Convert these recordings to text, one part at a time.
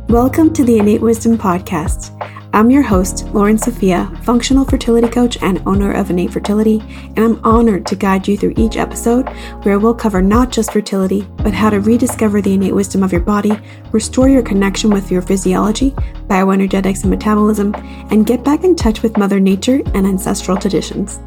Welcome to the Innate Wisdom Podcast. I'm your host, Lauren Sophia, functional fertility coach and owner of Innate Fertility, and I'm honored to guide you through each episode where we'll cover not just fertility, but how to rediscover the innate wisdom of your body, restore your connection with your physiology, bioenergetics, and metabolism, and get back in touch with Mother Nature and ancestral traditions.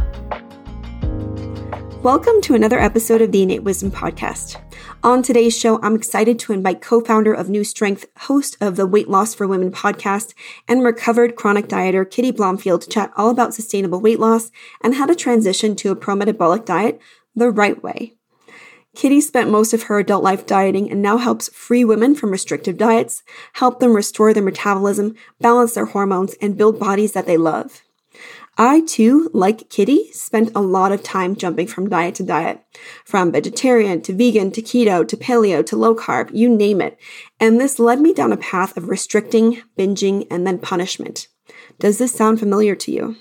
Welcome to another episode of the Innate Wisdom Podcast. On today's show, I'm excited to invite co-founder of New Strength, host of the Weight Loss for Women podcast, and recovered chronic dieter Kitty Blomfield to chat all about sustainable weight loss and how to transition to a pro-metabolic diet the right way. Kitty spent most of her adult life dieting and now helps free women from restrictive diets, help them restore their metabolism, balance their hormones, and build bodies that they love. I, too, like Kitty, spent a lot of time jumping from diet to diet, from vegetarian to vegan to keto to paleo to low carb, you name it. And this led me down a path of restricting, binging, and then punishment. Does this sound familiar to you?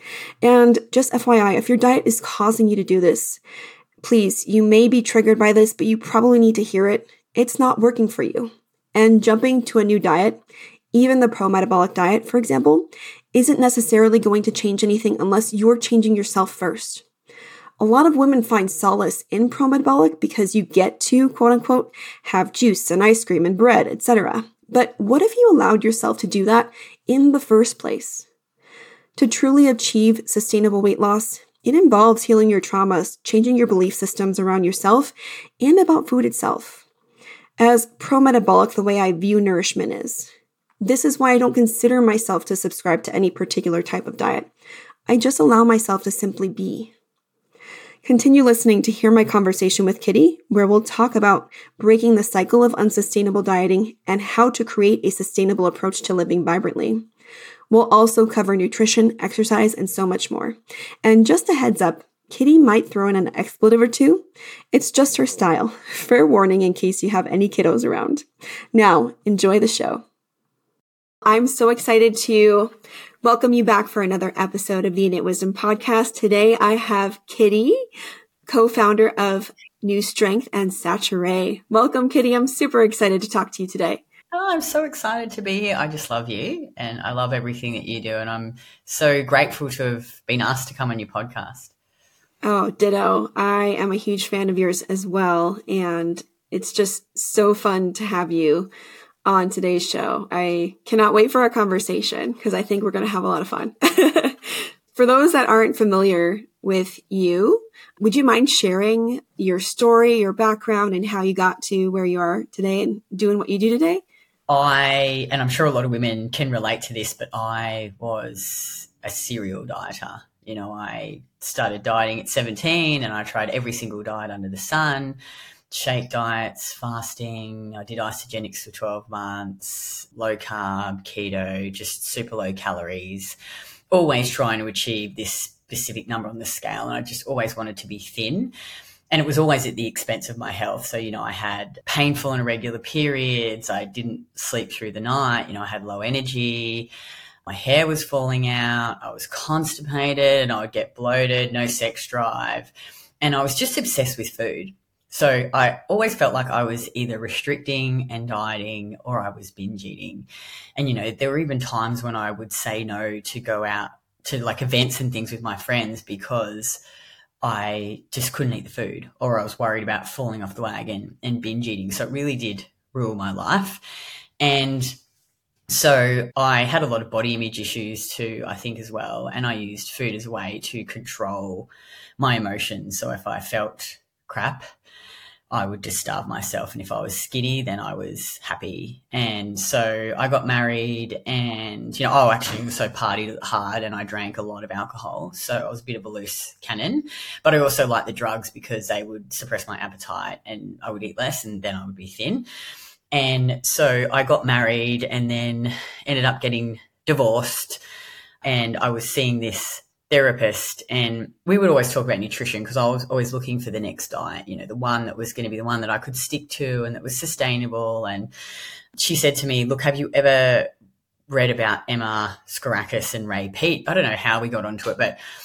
And just FYI, if your diet is causing you to do this, please, you may be triggered by this, but you probably need to hear it. It's not working for you. And jumping to a new diet, even the pro-metabolic diet, for example, isn't necessarily going to change anything unless you're changing yourself first. A lot of women find solace in pro-metabolic because you get to, quote unquote, have juice and ice cream and bread, etc. But what if you allowed yourself to do that in the first place? To truly achieve sustainable weight loss, it involves healing your traumas, changing your belief systems around yourself and about food itself. As pro-metabolic, the way I view nourishment is. This is why I don't consider myself to subscribe to any particular type of diet. I just allow myself to simply be. Continue listening to hear my conversation with Kitty, where we'll talk about breaking the cycle of unsustainable dieting and how to create a sustainable approach to living vibrantly. We'll also cover nutrition, exercise, and so much more. And just a heads up, Kitty might throw in an expletive or two. It's just her style. Fair warning in case you have any kiddos around. Now, enjoy the show. I'm so excited to welcome you back for another episode of the Innate Wisdom Podcast. Today, I have Kitty, co-founder of New Strength and Saturée. Welcome, Kitty. I'm super excited to talk to you today. Oh, I'm so excited to be here. I just love you and I love everything that you do. And I'm so grateful to have been asked to come on your podcast. Oh, ditto. I am a huge fan of yours as well. And it's just so fun to have you on today's show. I cannot wait for our conversation because I think we're going to have a lot of fun. For those that aren't familiar with you, would you mind sharing your story, your background, and how you got to where you are today and doing what you do today? And I'm sure a lot of women can relate to this, but I was a serial dieter. You know, I started dieting at 17 and I tried every single diet under the sun. Shake diets, fasting. I did isogenics for 12 months, low carb, keto, just super low calories, always trying to achieve this specific number on the scale. And I just always wanted to be thin. And it was always at the expense of my health. So, you know, I had painful and irregular periods. I didn't sleep through the night. You know, I had low energy. My hair was falling out. I was constipated and I would get bloated, no sex drive. And I was just obsessed with food. So I always felt like I was either restricting and dieting or I was binge eating. And, you know, there were even times when I would say no to go out to like events and things with my friends because I just couldn't eat the food or I was worried about falling off the wagon and binge eating. So it really did rule my life. And so I had a lot of body image issues too, I think, as well. And I used food as a way to control my emotions. So if I felt crap, I would just starve myself. And if I was skinny, then I was happy. And so I got married and, you know, I actually also partied hard and I drank a lot of alcohol. So I was a bit of a loose cannon, but I also liked the drugs because they would suppress my appetite and I would eat less and then I would be thin. And so I got married and then ended up getting divorced and I was seeing this therapist and we would always talk about nutrition because I was always looking for the next diet, you know, the one that was going to be the one that I could stick to and that was sustainable. And she said to me, look, have you ever read about Emma Skourakis and Ray Peat? I don't know how we got onto it, but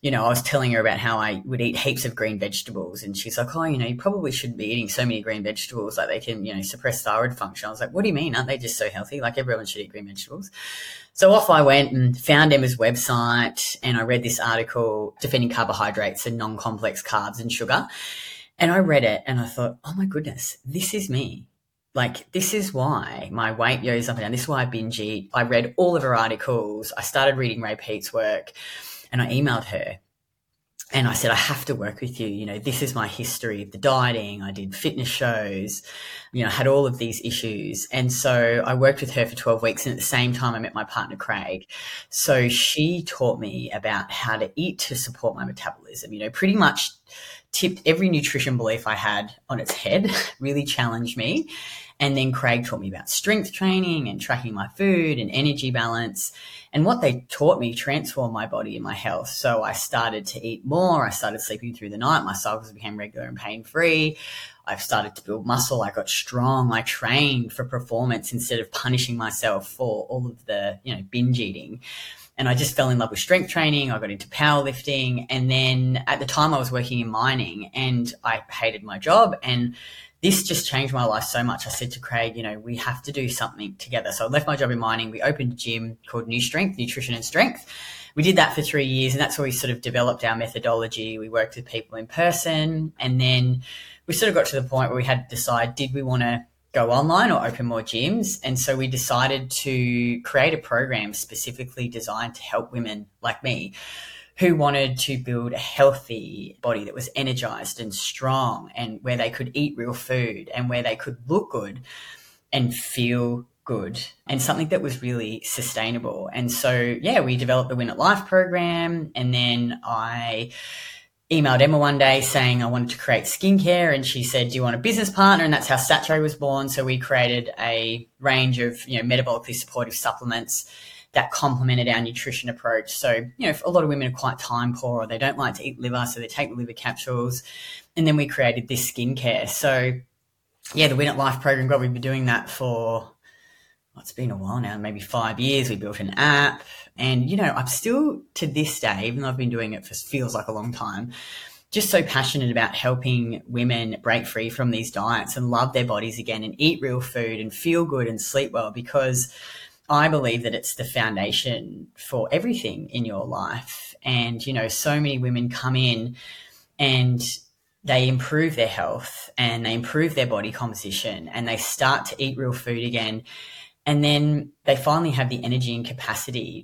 I was telling her about how I would eat heaps of green vegetables, and she's like, oh, you probably shouldn't be eating so many green vegetables, like they can, suppress thyroid function. I was like, what do you mean? Aren't they just so healthy? Like everyone should eat green vegetables. So off I went and found Emma's website, and I read this article, Defending Carbohydrates and Non-Complex Carbs and Sugar. And I read it and I thought, oh my goodness, this is me. Like, this is why my weight goes up and down. This is why I binge eat. I read all of her articles. I started reading Ray Peat's work, and I emailed her and I said, I have to work with you. This is my history of the dieting. I did fitness shows, had all of these issues. And so I worked with her for 12 weeks. And at the same time, I met my partner, Craig. So she taught me about how to eat to support my metabolism, pretty much tipped every nutrition belief I had on its head, really challenged me. And then Craig taught me about strength training and tracking my food and energy balance. And what they taught me transformed my body and my health. So I started to eat more. I started sleeping through the night. My cycles became regular and pain-free. I've started to build muscle. I got strong. I trained for performance instead of punishing myself for all of the, binge eating. And I just fell in love with strength training. I got into powerlifting. And then at the time I was working in mining and I hated my job, and this just changed my life so much. I said to Craig, we have to do something together. So I left my job in mining. We opened a gym called New Strength, Nutrition and Strength. We did that for 3 years, and that's where we sort of developed our methodology. We worked with people in person, and then we sort of got to the point where we had to decide, did we want to go online or open more gyms? And so we decided to create a program specifically designed to help women like me who wanted to build a healthy body that was energized and strong, and where they could eat real food and where they could look good and feel good, and something that was really sustainable. And so, we developed the Win at Life program. And then I emailed Emma one day saying I wanted to create skincare, and she said, do you want a business partner? And that's how Satro was born. So we created a range of, metabolically supportive supplements that complemented our nutrition approach. So, a lot of women are quite time poor, or they don't like to eat liver, so they take the liver capsules. And then we created this skincare. So, the Win at Life program, we've been doing that for, it's been a while now, maybe 5 years. We built an app, and, I'm still to this day, even though I've been doing it for feels like a long time, just so passionate about helping women break free from these diets and love their bodies again and eat real food and feel good and sleep well, because I believe that it's the foundation for everything in your life. And, so many women come in and they improve their health and they improve their body composition and they start to eat real food again. And then they finally have the energy and capacity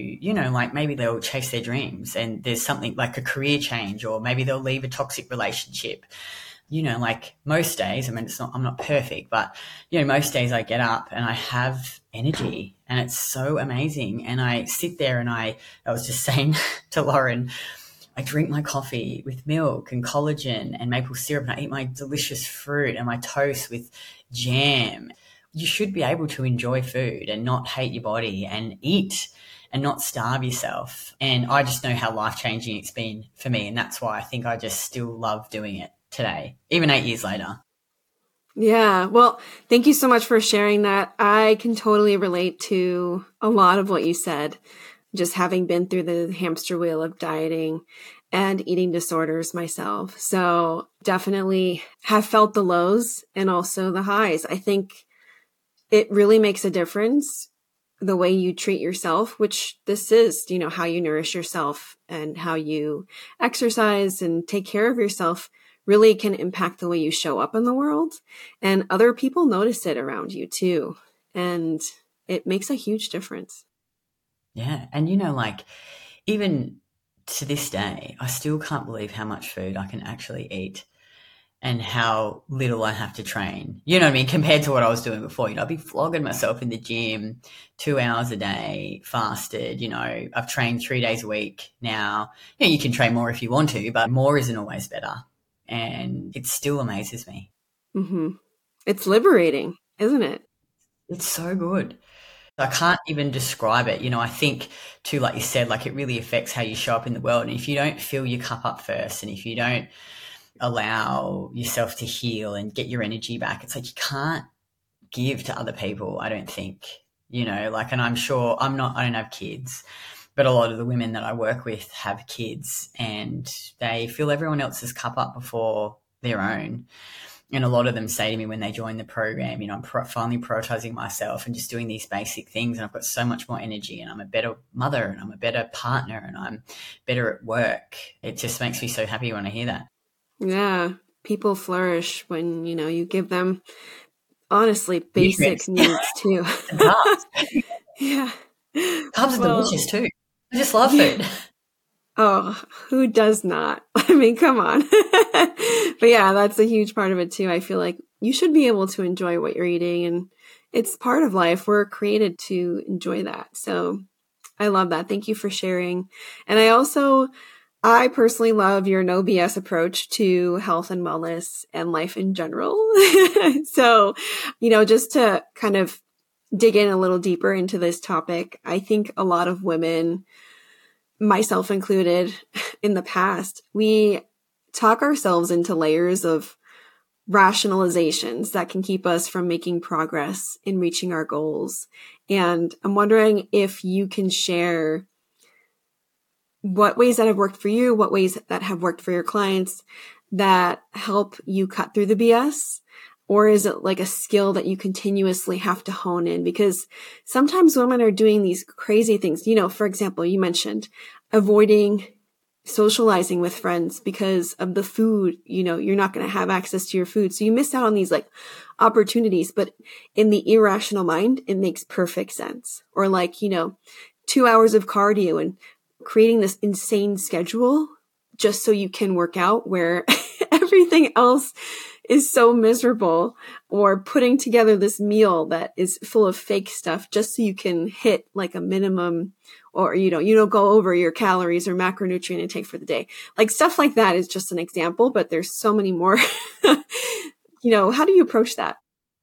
to, maybe they'll chase their dreams, and there's something like a career change, or maybe they'll leave a toxic relationship. Most days, I'm not perfect, but, most days I get up and I have energy, and it's so amazing. And I sit there and I was just saying to Lauren, I drink my coffee with milk and collagen and maple syrup, and I eat my delicious fruit and my toast with jam. You should be able to enjoy food and not hate your body, and eat and not starve yourself. And I just know how life-changing it's been for me. And that's why I think I just still love doing it today, even 8 years later. Yeah. Well, thank you so much for sharing that. I can totally relate to a lot of what you said, just having been through the hamster wheel of dieting and eating disorders myself. So definitely have felt the lows and also the highs. I think it really makes a difference the way you treat yourself, which this is, how you nourish yourself and how you exercise and take care of yourself really can impact the way you show up in the world, and other people notice it around you too. And it makes a huge difference. Yeah. And, even to this day, I still can't believe how much food I can actually eat and how little I have to train, compared to what I was doing before. I'd be flogging myself in the gym 2 hours a day, fasted, I've trained 3 days a week now. You can train more if you want to, but more isn't always better. And it still amazes me. Mm-hmm. It's liberating, isn't it? It's so good. I can't even describe it. I think too, like you said, it really affects how you show up in the world. And if you don't fill your cup up first, and if you don't allow yourself to heal and get your energy back, it's like you can't give to other people, I don't think, and I'm sure I don't have kids, But a lot of the women that I work with have kids and they fill everyone else's cup up before their own. And a lot of them say to me when they join the program, I'm finally prioritizing myself and just doing these basic things, and I've got so much more energy, and I'm a better mother, and I'm a better partner, and I'm better at work. It just makes me so happy when I hear that. Yeah. People flourish when, you give them, honestly, basic needs too. And carbs. Yeah. Carbs are delicious too. I just love food. Oh, who does not? I mean, come on. But yeah, that's a huge part of it too. I feel like you should be able to enjoy what you're eating, and it's part of life. We're created to enjoy that. So I love that. Thank you for sharing. And I personally love your no BS approach to health and wellness and life in general. So, just to kind of dig in a little deeper into this topic, I think a lot of women, myself included, in the past, we talk ourselves into layers of rationalizations that can keep us from making progress in reaching our goals. And I'm wondering if you can share what ways that have worked for you, what ways that have worked for your clients that help you cut through the BS. Or is it like a skill that you continuously have to hone in? Because sometimes women are doing these crazy things. For example, you mentioned avoiding socializing with friends because of the food. You're not going to have access to your food. So you miss out on these like opportunities. But in the irrational mind, it makes perfect sense. Or 2 hours of cardio and creating this insane schedule just so you can work out where everything else is so miserable, or putting together this meal that is full of fake stuff just so you can hit like a minimum, or you don't go over your calories or macronutrient intake for the day. Like stuff like that is just an example, but there's so many more. How do you approach that?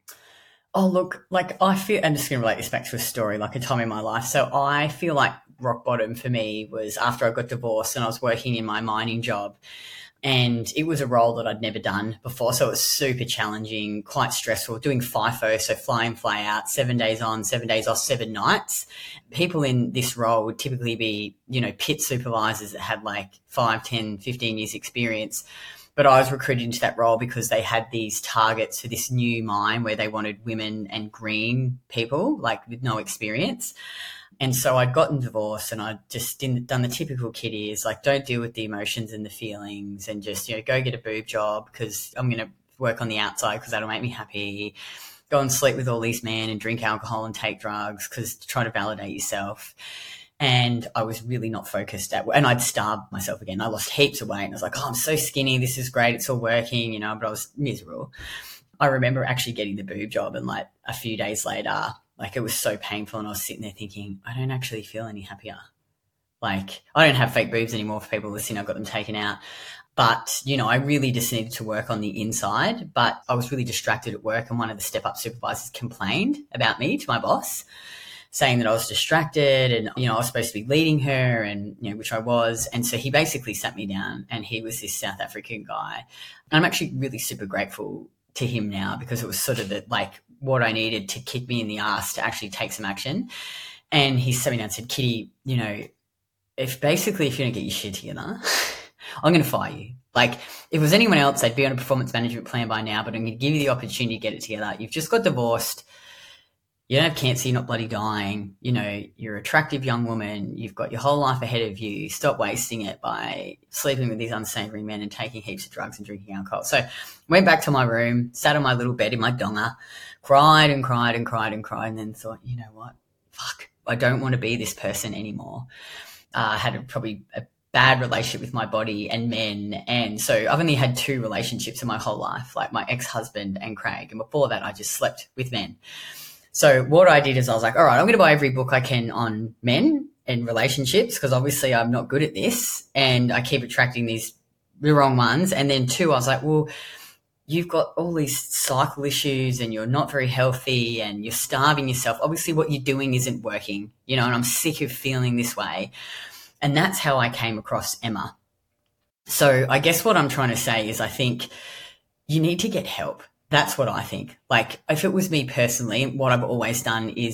Oh, look, I feel, I'm just going to relate this back to a story, like a time in my life. So I feel like rock bottom for me was after I got divorced and I was working in my mining job. And it was a role that I'd never done before. So it was super challenging, quite stressful, doing FIFO, so fly in, fly out, 7 days on, 7 days off, 7 nights. People in this role would typically be, pit supervisors that had 5, 10, 15 years experience. But I was recruited into that role because they had these targets for this new mine where they wanted women and green people, with no experience. And so I'd gotten divorced and I'd just done the typical kid is don't deal with the emotions and the feelings and just, go get a boob job because I'm going to work on the outside because that'll make me happy. Go and sleep with all these men and drink alcohol and take drugs because try to validate yourself. And I was really not focused and I'd starved myself again. I lost heaps of weight and I was like, oh, I'm so skinny. This is great. It's all working, but I was miserable. I remember actually getting the boob job and a few days later, it was so painful and I was sitting there thinking, I don't actually feel any happier. I don't have fake boobs anymore for people listening. I've got them taken out. But, I really just needed to work on the inside. But I was really distracted at work and one of the step-up supervisors complained about me to my boss, saying that I was distracted and, I was supposed to be leading her and, which I was. And so he basically sat me down and he was this South African guy. And I'm actually really super grateful to him now because it was sort of what I needed to kick me in the ass to actually take some action. And he sat me down and said, Kitty, if you don't get your shit together, I'm going to fire you. If it was anyone else, they'd be on a performance management plan by now, but I'm going to give you the opportunity to get it together. You've just got divorced. You don't have cancer. You're not bloody dying. You're an attractive young woman. You've got your whole life ahead of you. Stop wasting it by sleeping with these unsavory men and taking heaps of drugs and drinking alcohol. So went back to my room, sat on my little bed in my donga, cried and cried and cried and cried, and then thought, you know what? Fuck, I don't want to be this person anymore. Had probably a bad relationship with my body and men. And so I've only had 2 relationships in my whole life, my ex-husband and Craig. And before that, I just slept with men. So what I did is I was like, all right, I'm going to buy every book I can on men and relationships because obviously I'm not good at this and I keep attracting the wrong ones. And then 2, I was like, well, you've got all these cycle issues and you're not very healthy and you're starving yourself. Obviously what you're doing isn't working, and I'm sick of feeling this way. And that's how I came across Emma. So I guess what I'm trying to say is I think you need to get help. That's what I think. If it was me personally, what I've always done is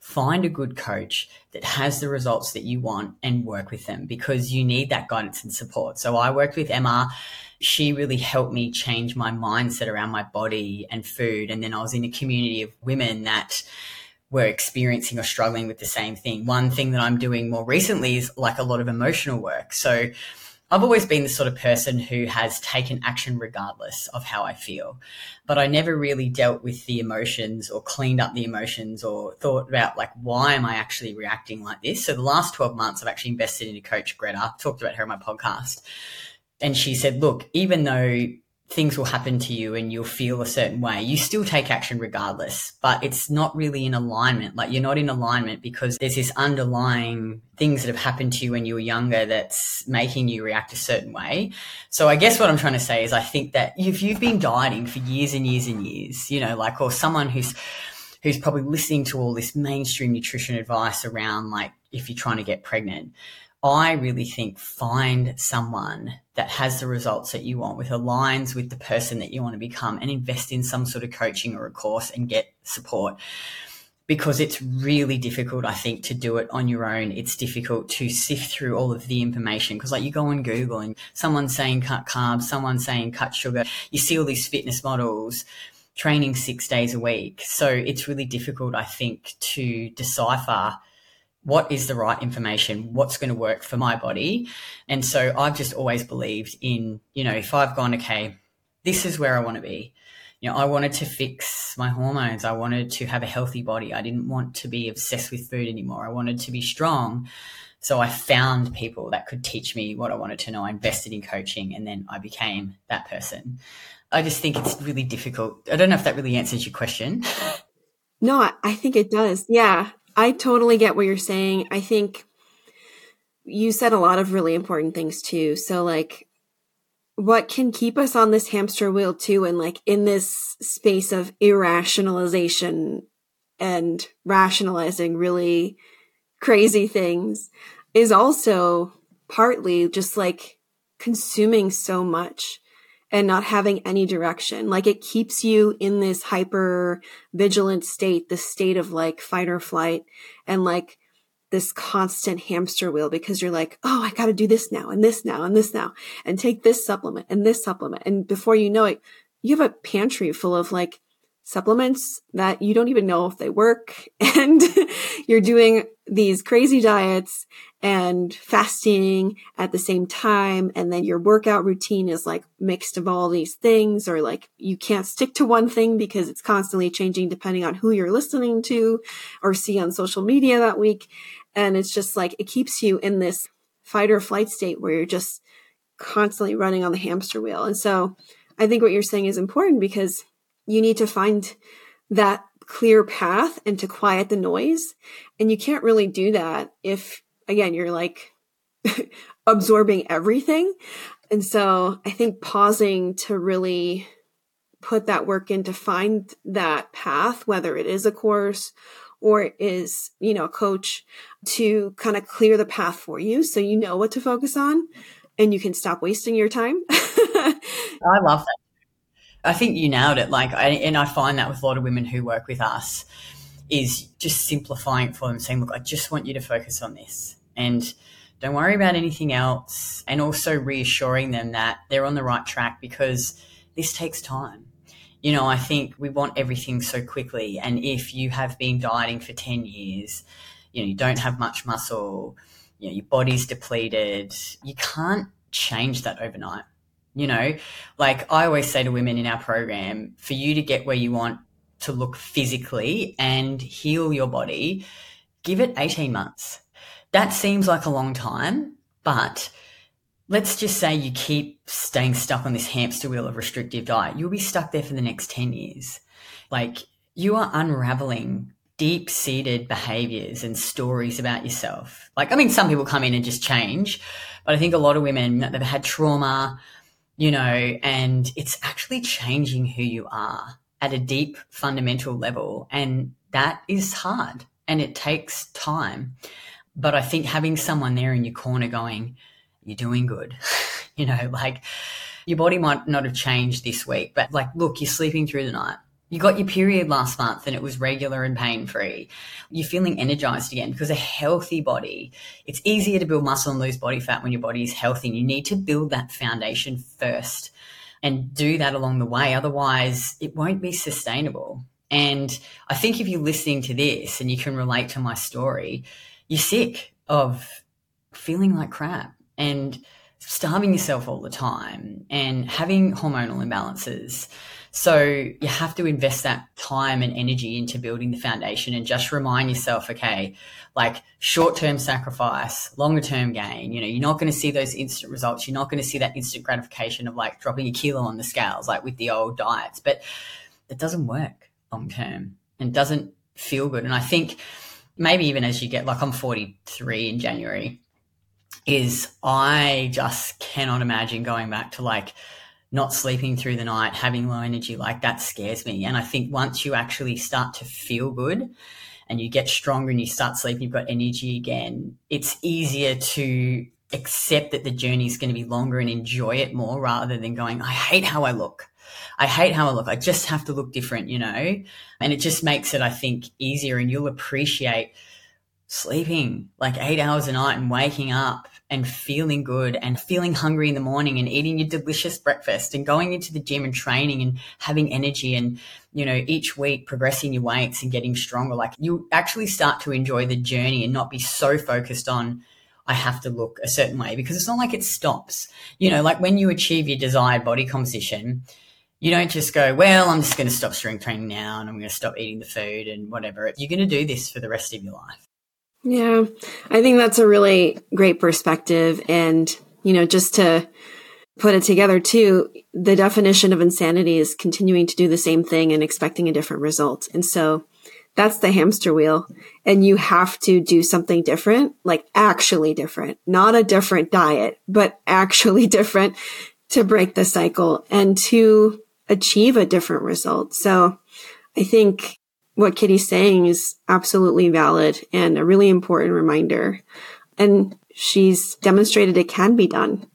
find a good coach that has the results that you want and work with them, because you need that guidance and support. So I worked with Emma. She really helped me change my mindset around my body and food. And then I was in a community of women that were experiencing or struggling with the same thing. One thing that I'm doing more recently is like a lot of emotional work. So I've always been the sort of person who has taken action regardless of how I feel, but I never really dealt with the emotions or cleaned up the emotions or thought about like, why am I actually reacting like this? So the last 12 months, I've actually invested in a coach, Greta, talked about her on my podcast. And she said, look, even though things will happen to you and you'll feel a certain way, you still take action regardless, but it's not really in alignment. Like, you're not in alignment because there's this underlying things that have happened to you when you were younger that's making you react a certain way. So I guess what I'm trying to say is I think that if you've been dieting for years and years and years, you know, like, or someone who's probably listening to all this mainstream nutrition advice around like if you're trying to get pregnant, I really think find someone that has the results that you want, with aligns with the person that you want to become, and invest in some sort of coaching or a course and get support, because it's really difficult, I think, to do it on your own. It's difficult to sift through all of the information because like you go on Google and someone's saying cut carbs, someone's saying cut sugar. You see all these fitness models training 6 days a week. So it's really difficult, I think, to decipher what is the right information, what's going to work for my body. And so I've just always believed in, you know, if I've gone, okay, this is where I want to be. You know, I wanted to fix my hormones. I wanted to have a healthy body. I didn't want to be obsessed with food anymore. I wanted to be strong. So I found people that could teach me what I wanted to know. I invested in coaching and then I became that person. I just think it's really difficult. I don't know if that really answers your question. No, I think it does. Yeah. I totally get what you're saying. I think you said a lot of really important things too. So like, what can keep us on this hamster wheel too, and like in this space of irrationalization and rationalizing really crazy things, is also partly just like consuming so much and not having any direction. Like, it keeps you in this hyper vigilant state, this state of like fight or flight, and like this constant hamster wheel, because you're like, oh, I got to do this now and this now and this now, and take this supplement and this supplement. And before you know it, you have a pantry full of like supplements that you don't even know if they work. And you're doing these crazy diets and fasting at the same time. And then your workout routine is like mixed of all these things, or like you can't stick to one thing because it's constantly changing depending on who you're listening to or see on social media that week. And it's just like, it keeps you in this fight or flight state where you're just constantly running on the hamster wheel. And so I think what you're saying is important, because you need to find that clear path and to quiet the noise. And you can't really do that if, again, you're like absorbing everything. And so I think pausing to really put that work in to find that path, whether it is a course or it is, you know, a coach, to kind of clear the path for you so you know what to focus on and you can stop wasting your time. I love that. I think you nailed it. Like, and I find that with a lot of women who work with us, is just simplifying it for them, saying, look, I just want you to focus on this and don't worry about anything else. And also reassuring them that they're on the right track, because this takes time. You know, I think we want everything so quickly. And if you have been dieting for 10 years, you know, you don't have much muscle, you know, your body's depleted, you can't change that overnight. You know, like I always say to women in our program, for you to get where you want to look physically and heal your body, give it 18 months. That seems like a long time, but let's just say you keep staying stuck on this hamster wheel of restrictive diet. You'll be stuck there for the next 10 years. Like, you are unraveling deep-seated behaviors and stories about yourself. Like, I mean, some people come in and just change, but I think a lot of women, they've had trauma, you know, and it's actually changing who you are at a deep fundamental level. And that is hard and it takes time. But I think having someone there in your corner going, you're doing good, you know, like your body might not have changed this week, but like, look, you're sleeping through the night. You got your period last month and it was regular and pain-free. You're feeling energized again, because a healthy body, it's easier to build muscle and lose body fat when your body is healthy. And you need to build that foundation first and do that along the way. Otherwise, it won't be sustainable. And I think if you're listening to this and you can relate to my story, you're sick of feeling like crap and starving yourself all the time and having hormonal imbalances. So you have to invest that time and energy into building the foundation and just remind yourself, okay, like short-term sacrifice, longer-term gain. You know, you're not going to see those instant results. You're not going to see that instant gratification of like dropping a kilo on the scales, like with the old diets, but it doesn't work long-term and doesn't feel good. And I think maybe even as you get, like I'm 43 in January, is I just cannot imagine going back to like not sleeping through the night, having low energy. Like that scares me. And I think once you actually start to feel good and you get stronger and you start sleeping, you've got energy again, it's easier to accept that the journey is going to be longer and enjoy it more, rather than going, I hate how I look. I hate how I look. I just have to look different, you know? And it just makes it, I think, easier, and you'll appreciate sleeping like 8 hours a night and waking up and feeling good and feeling hungry in the morning and eating your delicious breakfast and going into the gym and training and having energy and, you know, each week progressing your weights and getting stronger. Like you actually start to enjoy the journey and not be so focused on, I have to look a certain way, because it's not like it stops. You know, like when you achieve your desired body composition, you don't just go, well, I'm just going to stop strength training now and I'm going to stop eating the food and whatever. You're going to do this for the rest of your life. Yeah, I think that's a really great perspective. And, you know, just to put it together too, the definition of insanity is continuing to do the same thing and expecting a different result. And so that's the hamster wheel. And you have to do something different, like actually different, not a different diet, but actually different to break the cycle and to achieve a different result. So I think what Kitty's saying is absolutely valid and a really important reminder. And she's demonstrated it can be done.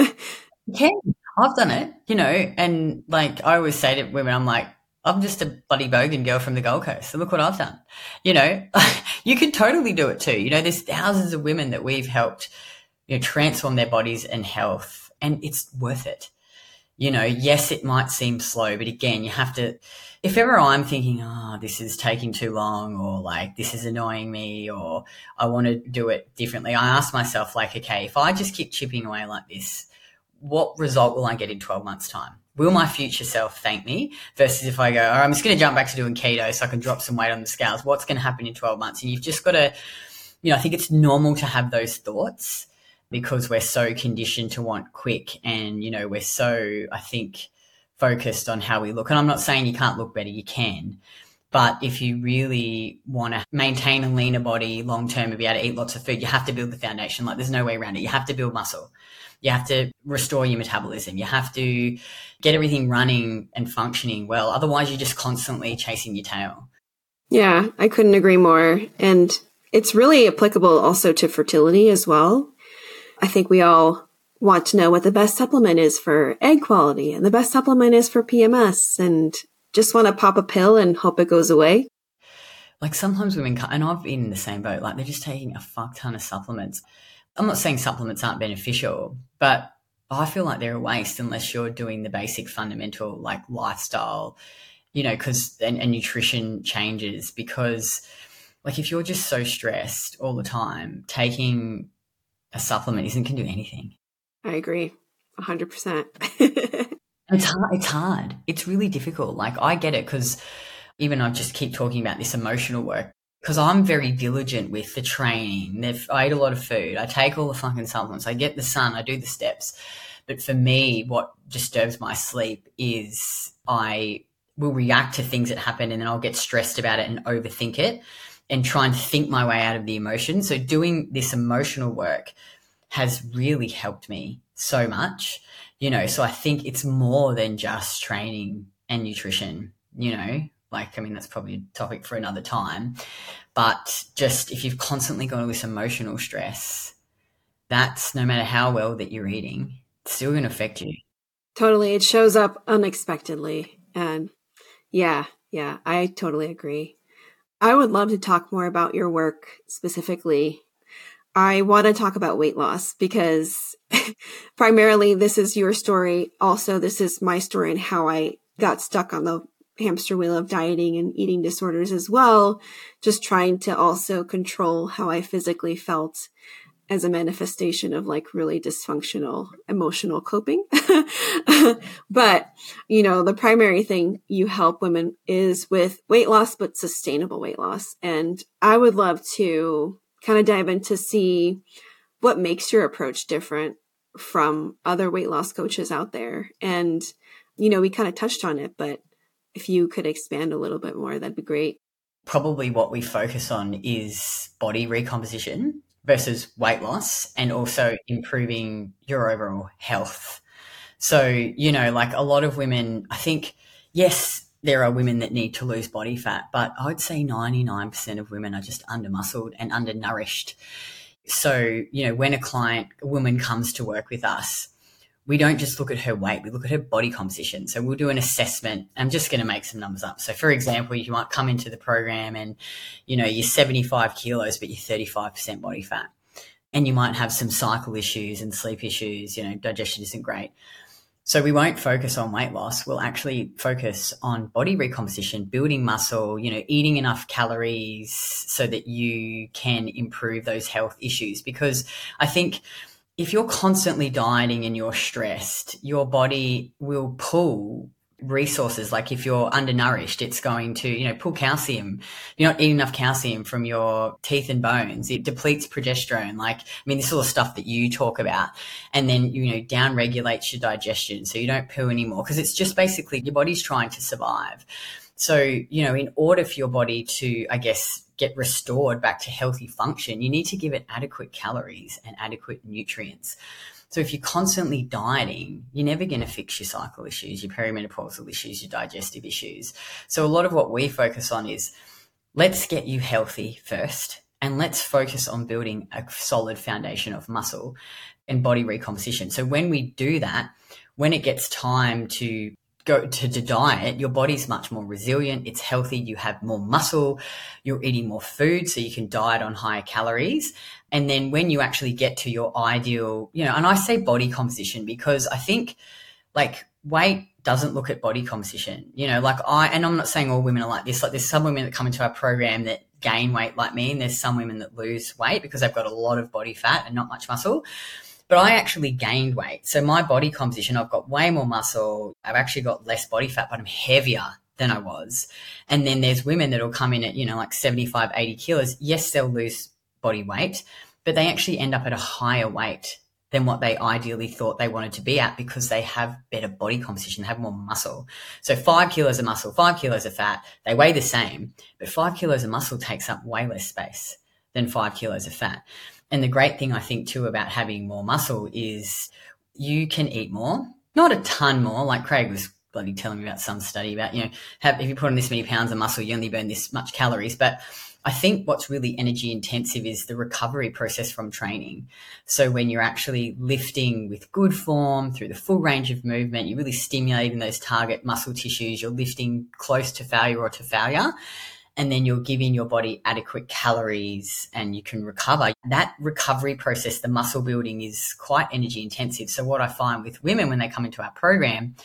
Yeah, I've done it, you know, and like I always say to women, I'm like, I'm just a bloody bogan girl from the Gold Coast. So look what I've done. You know, you can totally do it too. You know, there's thousands of women that we've helped, you know, transform their bodies and health, and it's worth it. You know, yes, it might seem slow, but again, you have to, if ever I'm thinking, oh, this is taking too long, or like this is annoying me, or I want to do it differently, I ask myself, like, okay, if I just keep chipping away like this, what result will I get in 12 months' time? Will my future self thank me? Versus if I go, I'm just going to jump back to doing keto so I can drop some weight on the scales, what's going to happen in 12 months? And you've just got to, you know, I think it's normal to have those thoughts, because we're so conditioned to want quick, and, you know, we're so, I think, focused on how we look. And I'm not saying you can't look better, you can. But if you really want to maintain a leaner body long-term and be able to eat lots of food, you have to build the foundation. Like there's no way around it. You have to build muscle. You have to restore your metabolism. You have to get everything running and functioning well. Otherwise, you're just constantly chasing your tail. Yeah, I couldn't agree more. And it's really applicable also to fertility as well. I think we all want to know what the best supplement is for egg quality and the best supplement is for PMS, and just want to pop a pill and hope it goes away. Like sometimes women, and I've been in the same boat, like they're just taking a fuck ton of supplements. I'm not saying supplements aren't beneficial, but I feel like they're a waste unless you're doing the basic fundamental like lifestyle, you know, because and nutrition changes, because like if you're just so stressed all the time, taking a supplement isn't going to do anything. I agree 100%. It's hard. It's really difficult. Like I get it, because even I just keep talking about this emotional work, because I'm very diligent with the training. I eat a lot of food. I take all the fucking supplements. I get the sun. I do the steps. But for me, what disturbs my sleep is I will react to things that happen, and then I'll get stressed about it and overthink it and try and think my way out of the emotion. So doing this emotional work has really helped me so much, you know. So I think it's more than just training and nutrition, you know. Like, I mean, that's probably a topic for another time. But just if you've constantly got all this emotional stress, that's, no matter how well that you're eating, it's still going to affect you. Totally. It shows up unexpectedly. And yeah, Yeah, I totally agree. I would love to talk more about your work specifically. I want to talk about weight loss because primarily this is your story. Also, this is my story and how I got stuck on the hamster wheel of dieting and eating disorders as well. Just trying to also control how I physically felt as a manifestation of like really dysfunctional emotional coping. But, you know, the primary thing you help women is with weight loss, but sustainable weight loss. And I would love to kind of dive in to see what makes your approach different from other weight loss coaches out there. And, you know, we kind of touched on it, but if you could expand a little bit more, that'd be great. Probably what we focus on is body recomposition versus weight loss, and also improving your overall health. So, you know, like a lot of women, I think, yes, there are women that need to lose body fat, but I would say 99% of women are just under-muscled and undernourished. So, you know, when a woman comes to work with us, we don't just look at her weight, we look at her body composition. So we'll do an assessment. I'm just going to make some numbers up. So for example, you might come into the program and, you know, you're 75 kilos, but you're 35% body fat. And you might have some cycle issues and sleep issues, you know, digestion isn't great. So we won't focus on weight loss. We'll actually focus on body recomposition, building muscle, you know, eating enough calories so that you can improve those health issues. Because I think if you're constantly dieting and you're stressed, your body will pull resources. Like if you're undernourished, it's going to, you know, pull calcium. If you're not eating enough calcium from your teeth and bones, it depletes progesterone. Like, I mean, this is all the stuff that you talk about. And then, you know, down regulates your digestion so you don't poo anymore, because it's just basically your body's trying to survive. So, you know, in order for your body to, I guess, get restored back to healthy function, you need to give it adequate calories and adequate nutrients. So if you're constantly dieting, you're never going to fix your cycle issues, your perimenopausal issues, your digestive issues. So a lot of what we focus on is, let's get you healthy first, and let's focus on building a solid foundation of muscle and body recomposition. So when we do that, when it gets time to go to diet, your body's much more resilient, it's healthy, you have more muscle, you're eating more food so you can diet on higher calories. And then when you actually get to your ideal, you know, and I say body composition because I think like weight doesn't look at body composition, you know, like and I'm not saying all women are like this, like there's some women that come into our program that gain weight like me, and there's some women that lose weight because they've got a lot of body fat and not much muscle. But I actually gained weight. So my body composition, I've got way more muscle. I've actually got less body fat, but I'm heavier than I was. And then there's women that will come in at, you know, like 75, 80 kilos. Yes, they'll lose body weight, but they actually end up at a higher weight than what they ideally thought they wanted to be at because they have better body composition, they have more muscle. So 5 kilos of muscle, 5 kilos of fat, they weigh the same, but 5 kilos of muscle takes up way less space than 5 kilos of fat. And the great thing I think too about having more muscle is you can eat more, not a ton more. Like Craig was bloody telling me about some study about, you know, if you put on this many pounds of muscle, you only burn this much calories. But I think what's really energy intensive is the recovery process from training. So when you're actually lifting with good form through the full range of movement, you're really stimulating those target muscle tissues, you're lifting close to failure or to failure. And then you're giving your body adequate calories and you can recover. That recovery process, the muscle building, is quite energy intensive. So what I find with women when they come into our program,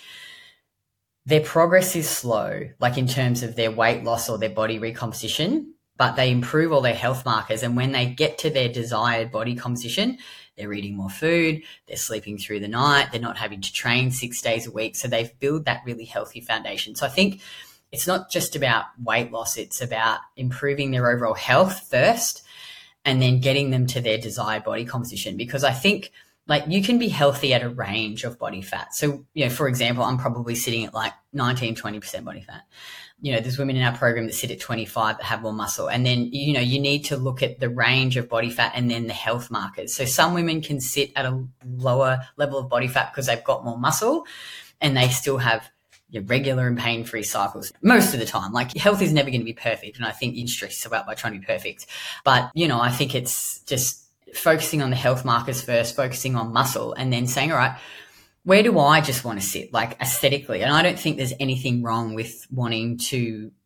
their progress is slow, like in terms of their weight loss or their body recomposition, but they improve all their health markers. And when they get to their desired body composition, they're eating more food, they're sleeping through the night, they're not having to train 6 days a week. So they've built that really healthy foundation. So I think it's not just about weight loss, it's about improving their overall health first and then getting them to their desired body composition. Because I think like you can be healthy at a range of body fat. So, you know, for example, I'm probably sitting at like 19, 20% body fat. You know, there's women in our program that sit at 25 that have more muscle. And then, you know, you need to look at the range of body fat and then the health markers. So some women can sit at a lower level of body fat because they've got more muscle and they still have your regular and pain-free cycles most of the time. Like health is never going to be perfect. And I think you stress yourself out by trying to be perfect. But, you know, I think it's just focusing on the health markers first, focusing on muscle and then saying, all right, where do I just want to sit like aesthetically? And I don't think there's anything wrong with wanting to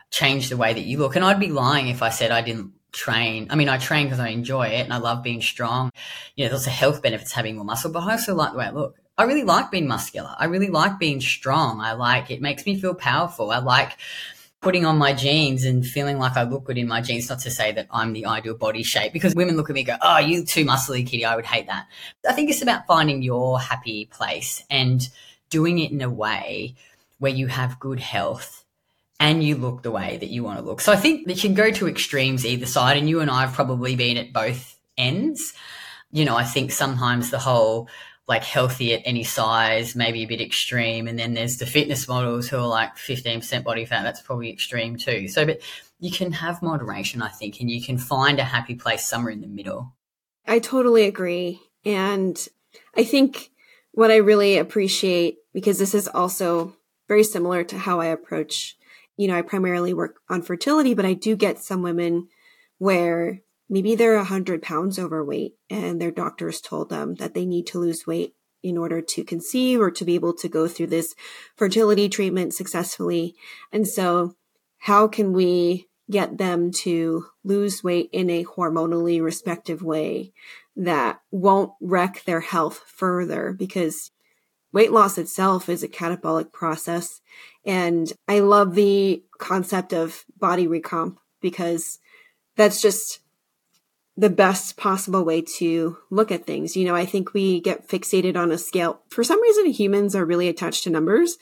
change the way that you look. And I'd be lying if I said I didn't train. I mean, I train because I enjoy it and I love being strong. There's also health benefits having more muscle, but I also like the way I look. I really like being muscular. I really like being strong. It makes me feel powerful. I like putting on my jeans and feeling like I look good in my jeans, not to say that I'm the ideal body shape, because women look at me and go, oh, you too muscly, Kitty. I would hate that. I think it's about finding your happy place and doing it in a way where you have good health and you look the way that you want to look. So I think that you can go to extremes either side, and you and I have probably been at both ends. I think sometimes the whole healthy at any size, maybe a bit extreme. And then there's the fitness models who are 15% body fat. That's probably extreme too. So, but you can have moderation, I think, and you can find a happy place somewhere in the middle. I totally agree. And I think what I really appreciate, because this is also very similar to how I approach, I primarily work on fertility, but I do get some women where maybe they're 100 pounds overweight and their doctors told them that they need to lose weight in order to conceive or to be able to go through this fertility treatment successfully. And so how can we get them to lose weight in a hormonally respective way that won't wreck their health further? Because weight loss itself is a catabolic process. And I love the concept of body recomp, because that's just the best possible way to look at things. I think we get fixated on a scale. For some reason, humans are really attached to numbers.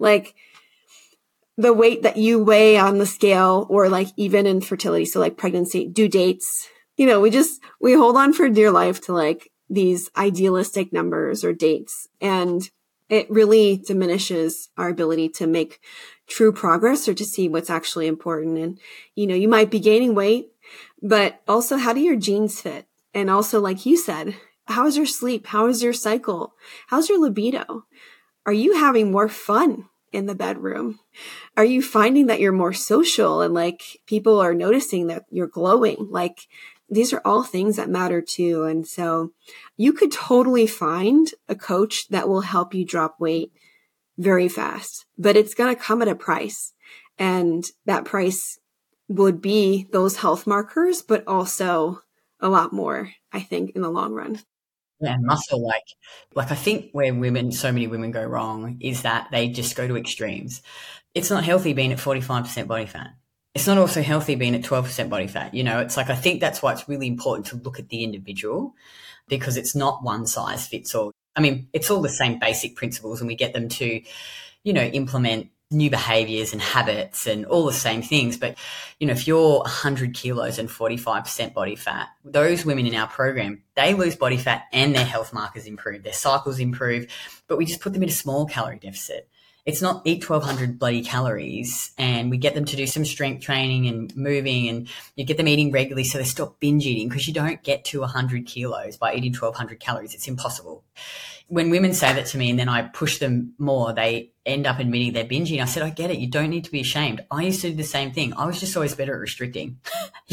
The weight that you weigh on the scale, or even in fertility, so pregnancy, due dates, we hold on for dear life to these idealistic numbers or dates. And it really diminishes our ability to make true progress or to see what's actually important. And, you might be gaining weight, but also how do your genes fit? And also, like you said, how is your sleep? How is your cycle? How's your libido? Are you having more fun in the bedroom? Are you finding that you're more social and people are noticing that you're glowing? These are all things that matter too. And so you could totally find a coach that will help you drop weight very fast, but it's going to come at a price. And that price would be those health markers, but also a lot more, I think, in the long run. Yeah, muscle, I think where so many women go wrong is that they just go to extremes. It's not healthy being at 45% body fat. It's not also healthy being at 12% body fat. It's I think that's why it's really important to look at the individual, because it's not one size fits all. I mean, it's all the same basic principles, and we get them to, implement new behaviors and habits and all the same things. But, if you're 100 kilos and 45% body fat, those women in our program, they lose body fat and their health markers improve, their cycles improve, but we just put them in a small calorie deficit. It's not eat 1,200 bloody calories, and we get them to do some strength training and moving, and you get them eating regularly so they stop binge eating, because you don't get to 100 kilos by eating 1,200 calories. It's impossible. When women say that to me and then I push them more, they end up admitting they're binging. I said, I get it. You don't need to be ashamed. I used to do the same thing. I was just always better at restricting,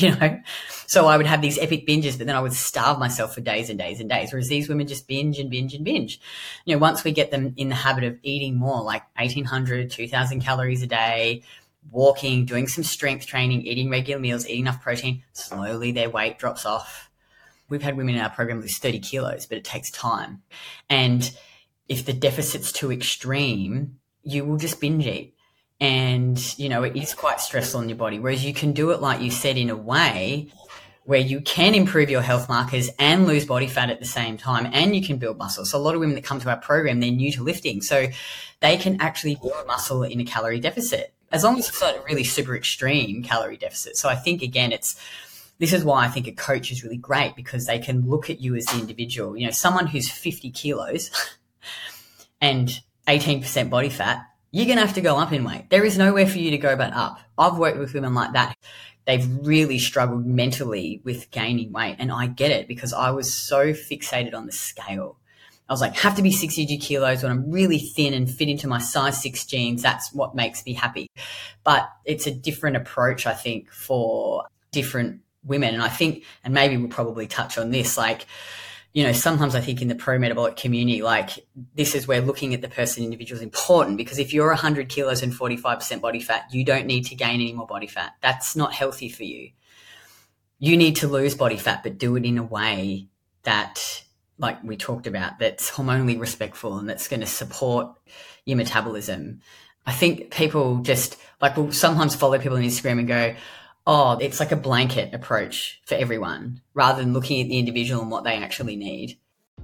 So I would have these epic binges, but then I would starve myself for days and days and days. Whereas these women just binge and binge and binge. Once we get them in the habit of eating more, 1,800, 2,000 calories a day, walking, doing some strength training, eating regular meals, eating enough protein, slowly their weight drops off. We've had women in our program lose 30 kilos, but it takes time. And if the deficit's too extreme, you will just binge eat. And, it is quite stressful on your body. Whereas you can do it, like you said, in a way where you can improve your health markers and lose body fat at the same time, and you can build muscle. So a lot of women that come to our program, they're new to lifting. So they can actually build muscle in a calorie deficit, as long as it's not a really super extreme calorie deficit. So I think, again, this is why I think a coach is really great, because they can look at you as the individual. Someone who's 50 kilos and 18% body fat, you're going to have to go up in weight. There is nowhere for you to go but up. I've worked with women like that. They've really struggled mentally with gaining weight. And I get it, because I was so fixated on the scale. I was have to be 60 kilos when I'm really thin and fit into my size 6 jeans. That's what makes me happy. But it's a different approach, I think, for different women. And I think, and maybe we'll probably touch on this, sometimes I think in the pro-metabolic community, like this is where looking at the person individual is important, because if you're 100 kilos and 45% body fat, you don't need to gain any more body fat. That's not healthy for you. You need to lose body fat, but do it in a way that, like we talked about, that's hormonally respectful and that's going to support your metabolism. I think people just will sometimes follow people on Instagram and go, oh, it's like a blanket approach for everyone rather than looking at the individual and what they actually need.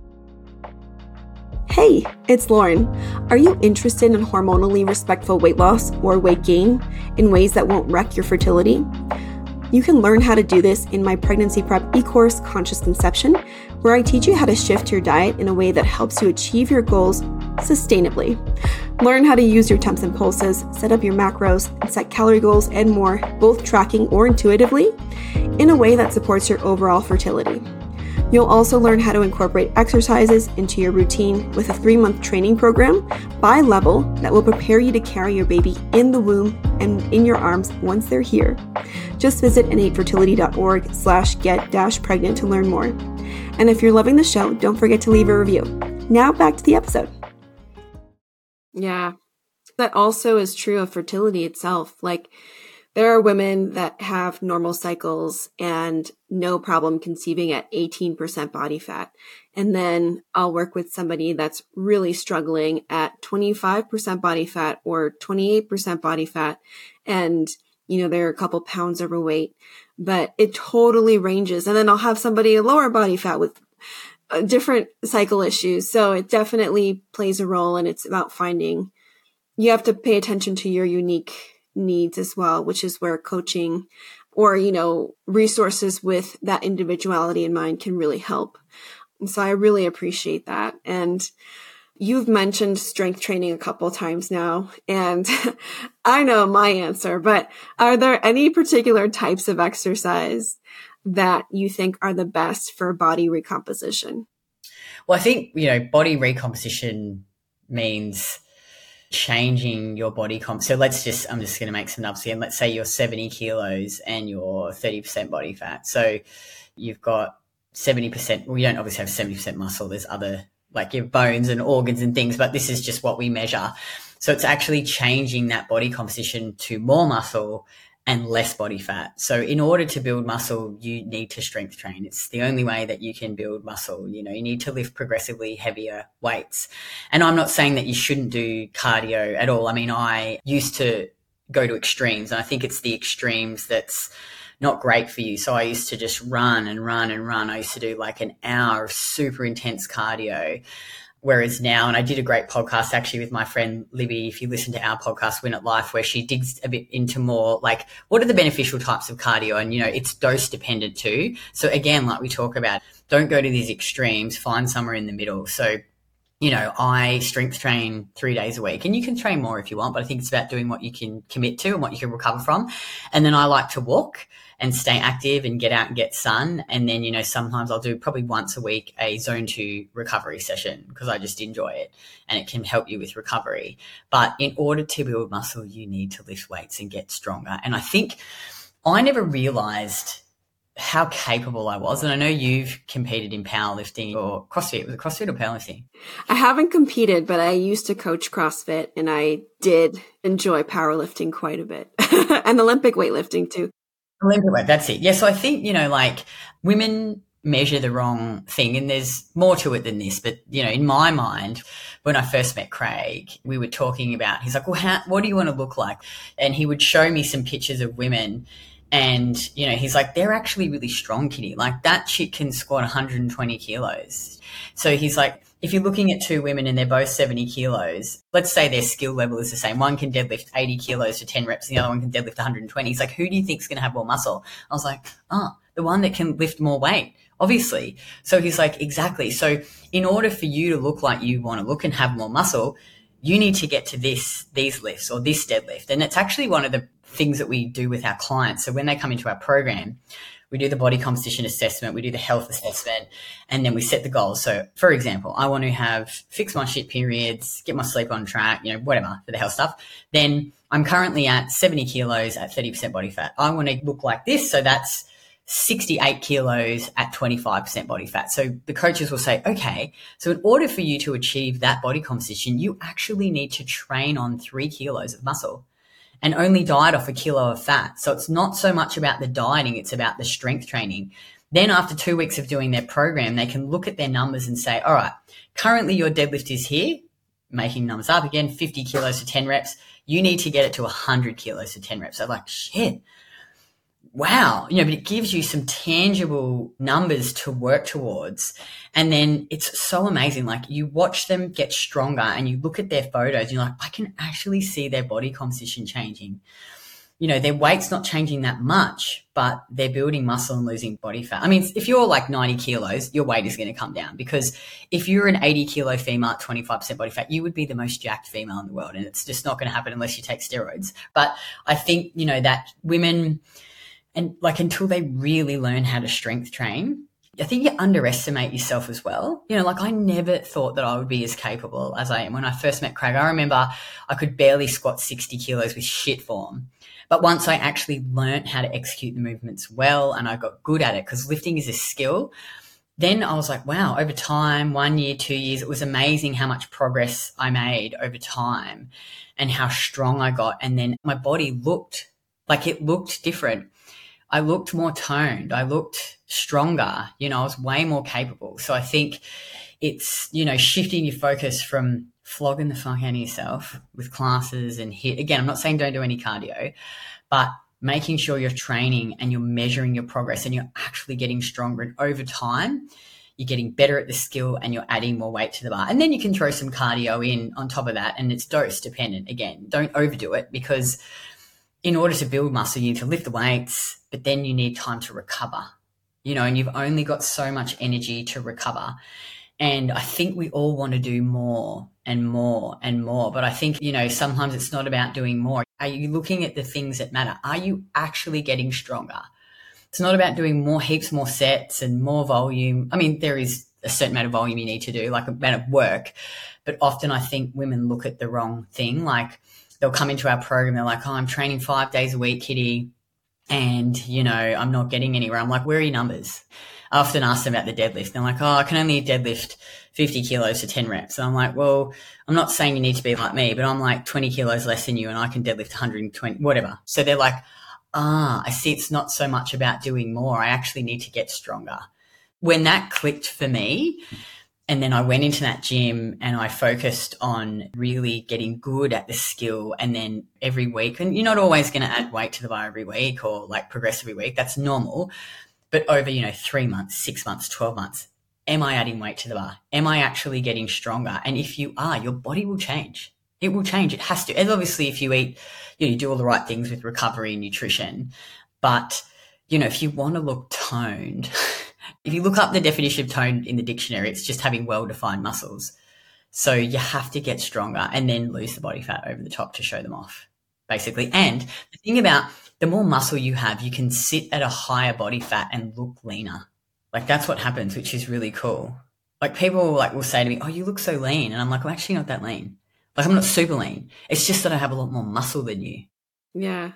Hey, it's Lauren. Are you interested in hormonally respectful weight loss or weight gain in ways that won't wreck your fertility? You can learn how to do this in my pregnancy prep e-course, Conscious Conception, where I teach you how to shift your diet in a way that helps you achieve your goals sustainably. Learn how to use your temps and pulses, set up your macros, and set calorie goals and more, both tracking or intuitively, in a way that supports your overall fertility. You'll also learn how to incorporate exercises into your routine with a 3-month training program by level that will prepare you to carry your baby in the womb and in your arms once they're here. Just visit innatefertility.org/get-pregnant to learn more. And if you're loving the show, don't forget to leave a review. Now back to the episode. Yeah, that also is true of fertility itself. Like, there are women that have normal cycles and no problem conceiving at 18% body fat. And then I'll work with somebody that's really struggling at 25% body fat or 28% body fat. And, they're a couple pounds overweight, but it totally ranges. And then I'll have somebody lower body fat with different cycle issues. So it definitely plays a role, and it's about you have to pay attention to your unique needs as well, which is where coaching or, resources with that individuality in mind can really help. And so I really appreciate that. And you've mentioned strength training a couple of times now, and I know my answer, but are there any particular types of exercise that you think are the best for body recomposition? Well, I think, body recomposition means changing your body comp. So I'm just going to make some numbers here. And let's say you're 70 kilos and you're 30% body fat. So you've got 70%. Well, you don't obviously have 70% muscle. There's other, like your bones and organs and things, but this is just what we measure. So it's actually changing that body composition to more muscle and less body fat. So in order to build muscle, you need to strength train. It's the only way that you can build muscle. You need to lift progressively heavier weights. And I'm not saying that you shouldn't do cardio at all. I mean, I used to go to extremes, and I think it's the extremes that's not great for you. So I used to just run and run and run. I used to do like an hour of super intense cardio. Whereas now, and I did a great podcast actually with my friend Libby, if you listen to our podcast, Win at Life, where she digs a bit into more like what are the beneficial types of cardio, and, it's dose dependent too. So again, like we talk about, don't go to these extremes, find somewhere in the middle. So, I strength train 3 days a week, and you can train more if you want, but I think it's about doing what you can commit to and what you can recover from. And then I like to walk and stay active and get out and get sun. And then, sometimes I'll do probably once a week a zone 2 recovery session because I just enjoy it and it can help you with recovery. But in order to build muscle, you need to lift weights and get stronger. And I think I never realized how capable I was. And I know you've competed in powerlifting or CrossFit. Was it CrossFit or powerlifting? I haven't competed, but I used to coach CrossFit, and I did enjoy powerlifting quite a bit and Olympic weightlifting too. Olympic weight, that's it. Yeah, so I think, women measure the wrong thing, and there's more to it than this. But, in my mind, when I first met Craig, we were talking about, he's like, well, what do you want to look like? And he would show me some pictures of women. And, he's like, they're actually really strong, Kitty. Like that chick can squat 120 kilos. So he's like, if you're looking at two women and they're both 70 kilos, let's say their skill level is the same. One can deadlift 80 kilos for 10 reps. And the other one can deadlift 120. He's like, who do you think is going to have more muscle? I was like, the one that can lift more weight, obviously. So he's like, exactly. So in order for you to look like you want to look and have more muscle, you need to get to these lifts or this deadlift. And it's actually one of the things that we do with our clients. So when they come into our program, we do the body composition assessment, we do the health assessment, and then we set the goals. So for example, I want to fix my shit periods, get my sleep on track, whatever for the health stuff. Then I'm currently at 70 kilos at 30% body fat. I want to look like this. So that's 68 kilos at 25% body fat. So the coaches will say, okay, so in order for you to achieve that body composition, you actually need to train on 3 kilos of muscle and only diet off a kilo of fat. So it's not so much about the dieting, it's about the strength training. Then after 2 weeks of doing their program, they can look at their numbers and say, all right, currently your deadlift is here, making numbers up again, 50 kilos for 10 reps. You need to get it to 100 kilos for 10 reps. I'm like, shit. Wow. But it gives you some tangible numbers to work towards. And then it's so amazing. Like, you watch them get stronger and you look at their photos and you're like, I can actually see their body composition changing. Their weight's not changing that much, but they're building muscle and losing body fat. I mean, if you're like 90 kilos, your weight is going to come down, because if you're an 80 kilo female at 25% body fat, you would be the most jacked female in the world. And it's just not going to happen unless you take steroids. But I think, that women, and like, until they really learn how to strength train, I think you underestimate yourself as well. Like, I never thought that I would be as capable as I am. When I first met Craig, I remember I could barely squat 60 kilos with shit form. But once I actually learned how to execute the movements well and I got good at it, because lifting is a skill, then I was like, wow, over time, 1 year, 2 years, it was amazing how much progress I made over time and how strong I got. And then my body looked different. I looked more toned. I looked stronger. I was way more capable. So I think it's, shifting your focus from flogging the fuck out of yourself with classes and HIIT. Again, I'm not saying don't do any cardio, but making sure you're training and you're measuring your progress and you're actually getting stronger. And over time, you're getting better at the skill and you're adding more weight to the bar. And then you can throw some cardio in on top of that, and it's dose dependent. Again, don't overdo it, because in order to build muscle, you need to lift the weights, but then you need time to recover, and you've only got so much energy to recover. And I think we all want to do more and more and more. But I think, sometimes it's not about doing more. Are you looking at the things that matter? Are you actually getting stronger? It's not about doing heaps more sets and more volume. I mean, there is a certain amount of volume you need to do, like a amount of work. But often I think women look at the wrong thing. Like, they'll come into our program, they're like, oh, I'm training 5 days a week, Kitty, and, I'm not getting anywhere. I'm like, where are your numbers? I often ask them about the deadlift. They're like, oh, I can only deadlift 50 kilos for 10 reps. And I'm like, well, I'm not saying you need to be like me, but I'm like 20 kilos less than you and I can deadlift 120, whatever. So they're like, I see, it's not so much about doing more. I actually need to get stronger. When that clicked for me, and then I went into that gym and I focused on really getting good at the skill. And then every week, and you're not always going to add weight to the bar every week or like progress every week. That's normal. But over, 3 months, 6 months, 12 months, am I adding weight to the bar? Am I actually getting stronger? And if you are, your body will change. It will change. It has to. And obviously, if you eat, you do all the right things with recovery and nutrition. But, if you want to look toned, if you look up the definition of toned in the dictionary, it's just having well-defined muscles. So you have to get stronger and then lose the body fat over the top to show them off, basically. And the thing about the more muscle you have, you can sit at a higher body fat and look leaner. Like, that's what happens, which is really cool. Like, people will say to me, oh, you look so lean. And I'm like, I'm actually not that lean. Like, I'm not super lean. It's just that I have a lot more muscle than you. Yeah.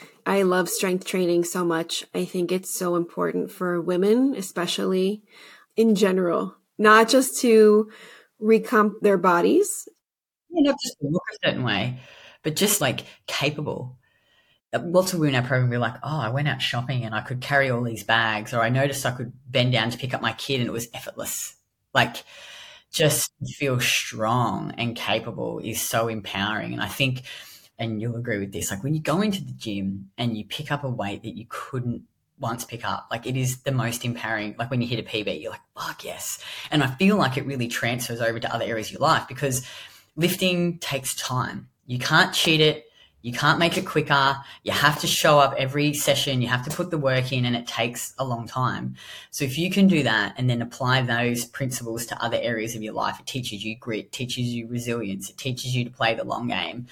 I love strength training so much. I think it's so important for women, especially in general, not just to recomp their bodies. Yeah, not just to look a certain way, but just like capable. Lots of women in our program were like, oh, I went out shopping and I could carry all these bags, or I noticed I could bend down to pick up my kid and it was effortless. Like, just feel strong and capable is so empowering. And I think, and you'll agree with this, like when you go into the gym and you pick up a weight that you couldn't once pick up, like it is the most empowering. Like when you hit a PB, you're like, fuck yes. And I feel like it really transfers over to other areas of your life, because lifting takes time. You can't cheat it. You can't make it quicker. You have to show up every session. You have to put the work in, and it takes a long time. So if you can do that and then apply those principles to other areas of your life, it teaches you grit, teaches you resilience, it teaches you to play the long game.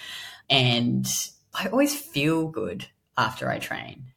And I always feel good after I train.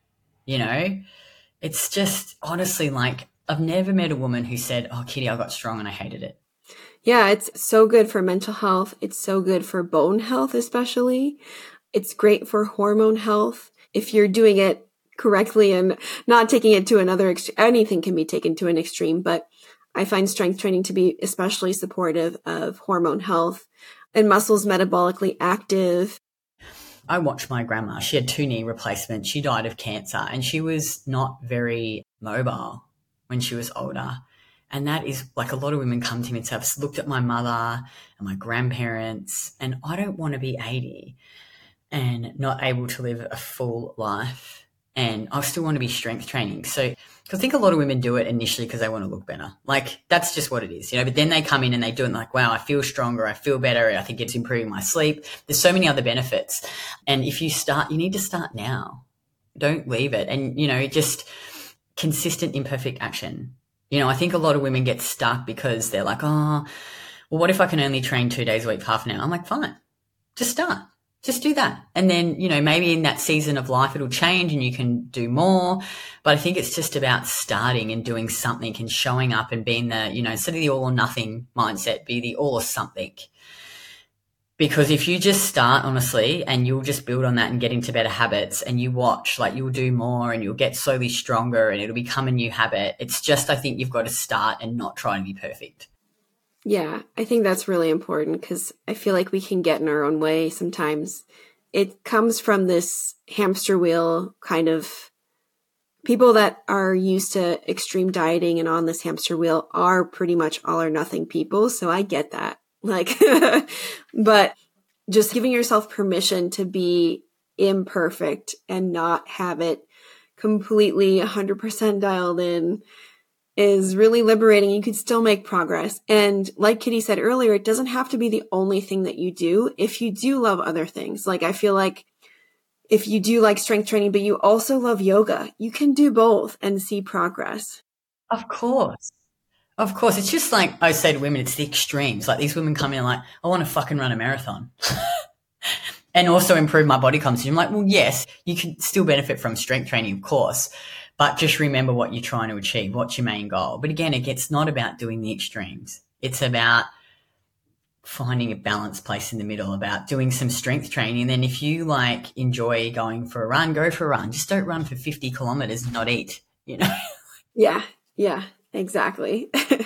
It's just honestly, like, I've never met a woman who said, oh, Kitty, I got strong and I hated it. Yeah, it's so good for mental health. It's so good for bone health, especially. It's great for hormone health. If you're doing it correctly and not taking it to another extreme. Anything can be taken to an extreme, but I find strength training to be especially supportive of hormone health and muscles metabolically active. I watched my grandma. She had 2 knee replacements. She died of cancer and she was not very mobile when she was older. And that is like a lot of women come to me and say, I've looked at my mother and my grandparents and I don't want to be 80 and not able to live a full life. And I still want to be strength training. So I think a lot of women do it initially because they want to look better. Like that's just what it is, but then they come in and they do it and like, wow, I feel stronger. I feel better. I think it's improving my sleep. There's so many other benefits. And if you start, you need to start now. Don't leave it. And, just consistent, imperfect action. I think a lot of women get stuck because they're like, oh, well, what if I can only train 2 days a week, half an hour? I'm like, fine, just start. Just do that. And then, maybe in that season of life, it'll change and you can do more. But I think it's just about starting and doing something and showing up and being the, instead of the all or nothing mindset, be the all or something. Because if you just start, honestly, and you'll just build on that and get into better habits and you watch, like you'll do more and you'll get slowly stronger and it'll become a new habit. It's just, I think you've got to start and not try to be perfect. Yeah, I think that's really important because I feel like we can get in our own way sometimes. It comes from this hamster wheel kind of people that are used to extreme dieting and on this hamster wheel are pretty much all or nothing people. So I get that. But just giving yourself permission to be imperfect and not have it completely 100% dialed in is really liberating. You could still make progress. And like Kitty said earlier, it doesn't have to be the only thing that you do. If you do love other things, like I feel like if you do like strength training, but you also love yoga, you can do both and see progress. Of course. Of course. It's just like I say to women, it's the extremes. Like these women come in like, I want to fucking run a marathon and also improve my body composition. I'm like, well, yes, you can still benefit from strength training, of course, but just remember what you're trying to achieve. What's your main goal? But again, it's not about doing the extremes. It's about finding a balanced place in the middle, about doing some strength training. And then if you like enjoy going for a run, go for a run. Just don't run for 50 kilometers and not eat, Yeah, exactly.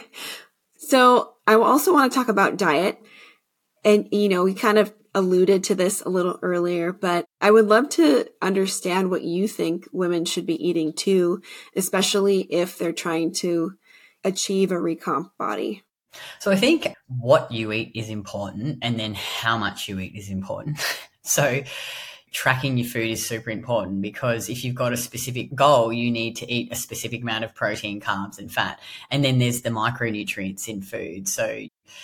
So I also want to talk about diet. And, we kind of alluded to this a little earlier, but I would love to understand what you think women should be eating too, especially if they're trying to achieve a recomp body. So I think what you eat is important and then how much you eat is important. So tracking your food is super important because if you've got a specific goal, you need to eat a specific amount of protein, carbs, and fat. And then there's the micronutrients in food. So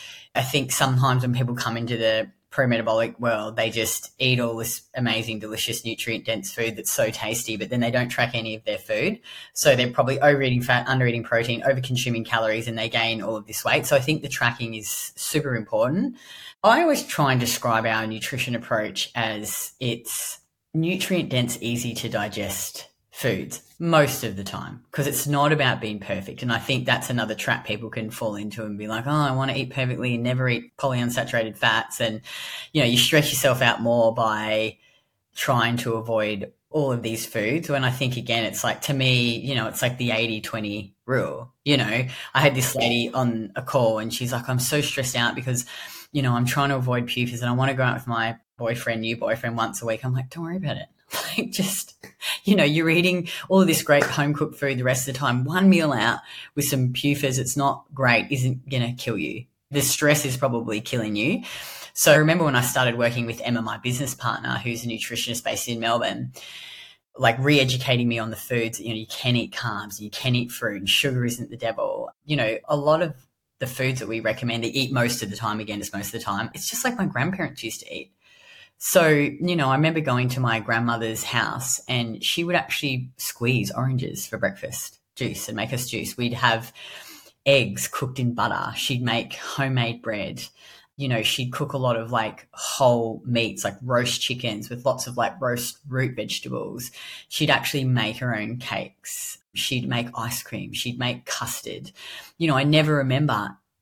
I think sometimes when people come into the pro-metabolic world, they just eat all this amazing, delicious, nutrient-dense food that's so tasty, but then they don't track any of their food. So they're probably overeating fat, undereating protein, over-consuming calories, and they gain all of this weight. So I think the tracking is super important. I always try and describe our nutrition approach as it's nutrient-dense, easy to digest foods most of the time because it's not about being perfect. And I think that's another trap people can fall into and be like, oh, I want to eat perfectly and never eat polyunsaturated fats. And, you stress yourself out more by trying to avoid all of these foods. When I think, again, it's like, to me, it's like the 80-20 rule. I had this lady on a call and she's like, I'm so stressed out because, I'm trying to avoid PUFAs and I want to go out with my new boyfriend once a week. I'm like, don't worry about it. Like just, you're eating all of this great home cooked food the rest of the time. One meal out with some PUFAs, it's not great, isn't going to kill you. The stress is probably killing you. So I remember when I started working with Emma, my business partner, who's a nutritionist based in Melbourne, like re-educating me on the foods, you can eat carbs, you can eat fruit, and sugar isn't the devil. A lot of the foods that we recommend to eat most of the time, again, it's most of the time, it's just like my grandparents used to eat. So, I remember going to my grandmother's house and she would actually squeeze oranges for breakfast juice and make us juice. We'd have eggs cooked in butter. She'd make homemade bread. She'd cook a lot of like whole meats, like roast chickens with lots of like roast root vegetables. She'd actually make her own cakes. She'd make ice cream. She'd make custard. I never remember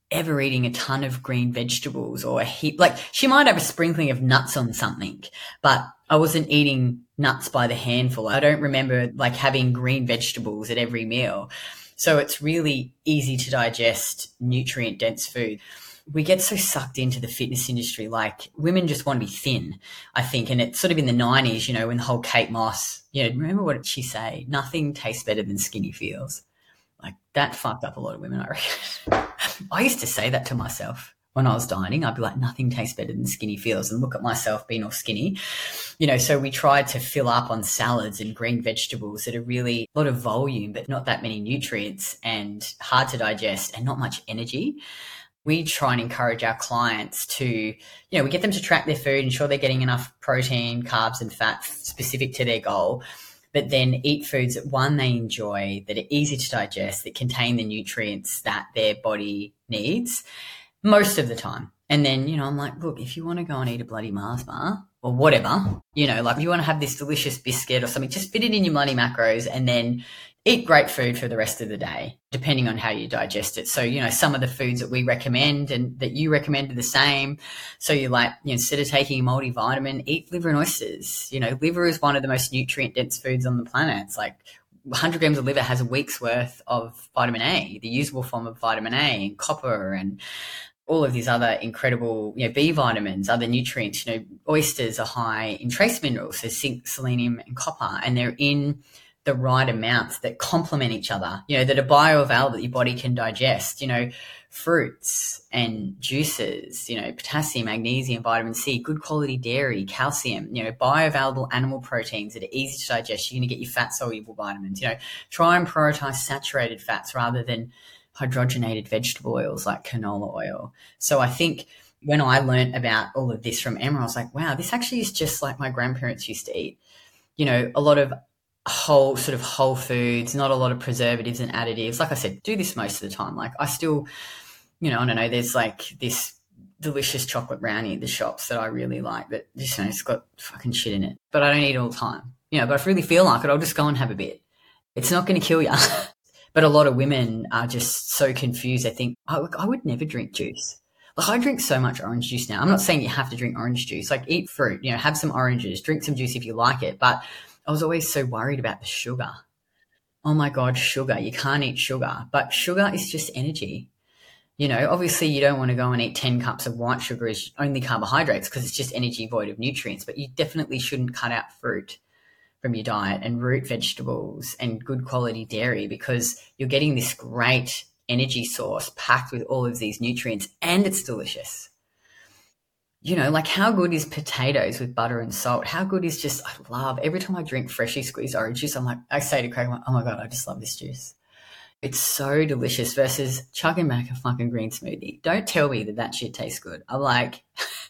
ever eating a ton of green vegetables or a heap. Like, she might have a sprinkling of nuts on something, but I wasn't eating nuts by the handful. I don't remember like having green vegetables at every meal. So it's really easy to digest nutrient dense food. We get so sucked into the fitness industry. Like, women just want to be thin, I think. And it's sort of in the 90s, you know, when the whole Kate Moss, you know, remember what did she say? Nothing tastes better than skinny feels. Like, that fucked up a lot of women, I reckon. I used to say that to myself when I was dieting. I'd be like, nothing tastes better than skinny feels, and look at myself being all skinny. You know, so we tried to fill up on salads and green vegetables that are really a lot of volume, but not that many nutrients and hard to digest and not much energy. We try and encourage our clients to, you know, we get them to track their food, ensure they're getting enough protein, carbs and fat specific to their goal, but then eat foods that, one, they enjoy, that are easy to digest, that contain the nutrients that their body needs most of the time. And then, you know, I'm like, look, if you want to go and eat a bloody Mars bar or whatever, you know, like if you want to have this delicious biscuit or something, just fit it in your bloody macros and then eat great food for the rest of the day, depending on how you digest it. So, you know, some of the foods that we recommend and that you recommend are the same. So you like, you know, instead of taking a multivitamin, eat liver and oysters. You know, liver is one of the most nutrient dense foods on the planet. It's like 100 grams of liver has a week's worth of vitamin A, the usable form of vitamin A, and copper, and all of these other incredible, you know, B vitamins, other nutrients. You know, oysters are high in trace minerals, so zinc, selenium and copper, and they're in the right amounts that complement each other, you know, that are bioavailable, that your body can digest. You know, fruits and juices, you know, potassium, magnesium, vitamin C, good quality dairy, calcium, you know, bioavailable animal proteins that are easy to digest. You're going to get your fat soluble vitamins. You know, try and prioritize saturated fats rather than hydrogenated vegetable oils like canola oil. So I think when I learned about all of this from Emma, I was like, wow, this actually is just like my grandparents used to eat. You know, a lot of whole foods, not a lot of preservatives and additives. Like I said, do this most of the time. Like, I still, you know, I don't know, there's like this delicious chocolate brownie at the shops that I really like that just, you know, it's got fucking shit in it, but I don't eat it all the time. You know, but if I really feel like it, I'll just go and have a bit. It's not going to kill you. But a lot of women are just so confused. They think, oh, look, I would never drink juice. Like, I drink so much orange juice now. I'm not saying you have to drink orange juice. Like, eat fruit, you know, have some oranges, drink some juice if you like it. But I was always so worried about the sugar. Oh my God, sugar. You can't eat sugar. But sugar is just energy. You know, obviously you don't want to go and eat 10 cups of white sugar as only carbohydrates because it's just energy void of nutrients. But you definitely shouldn't cut out fruit from your diet and root vegetables and good quality dairy, because you're getting this great energy source packed with all of these nutrients, and it's delicious. You know, like, how good is potatoes with butter and salt? How good is just, I love, every time I drink freshly squeezed orange juice, I'm like, I say to Craig, I'm like, oh my God, I just love this juice. It's so delicious versus chugging back a fucking green smoothie. Don't tell me that that shit tastes good. I'm like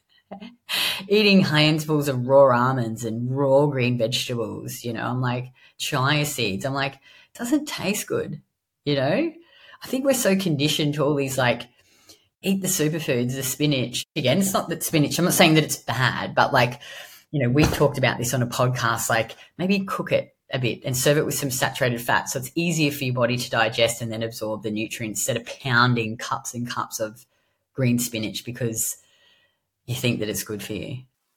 eating handfuls of raw almonds and raw green vegetables, you know, I'm like chia seeds. I'm like, it doesn't taste good, you know? I think we're so conditioned to all these, like, eat the superfoods, the spinach. Again, it's not that spinach, I'm not saying that it's bad, but like, you know, we've talked about this on a podcast, like maybe cook it a bit and serve it with some saturated fat so it's easier for your body to digest and then absorb the nutrients instead of pounding cups and cups of green spinach because you think that it's good for you.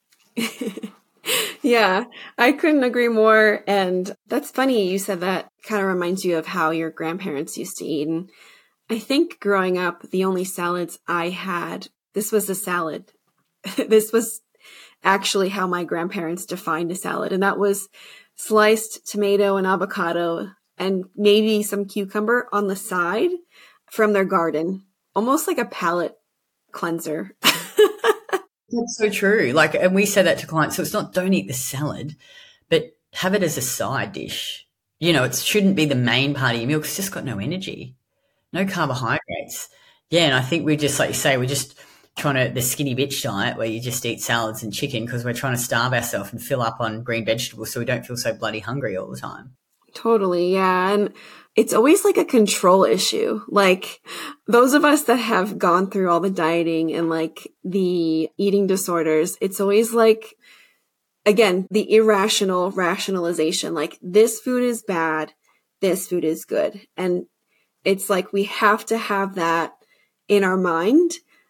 Yeah, I couldn't agree more. And that's funny. You said that kind of reminds you of how your grandparents used to eat. And I think growing up, the only salads I had, this was a salad. This was actually how my grandparents defined a salad. And that was sliced tomato and avocado and maybe some cucumber on the side from their garden, almost like a palate cleanser. That's so true. Like, and we say that to clients. So it's not don't eat the salad, but have it as a side dish. You know, it shouldn't be the main part of your meal because it's just got no energy, no carbohydrates. Yeah, and I think we just, like you say, we're just trying to, the skinny bitch diet where you just eat salads and chicken because we're trying to starve ourselves and fill up on green vegetables so we don't feel so bloody hungry all the time. Totally, yeah. And it's always like a control issue. Like, those of us that have gone through all the dieting and like the eating disorders, it's always like, again, the irrational rationalization, like this food is bad, this food is good. And it's like we have to have that in our mind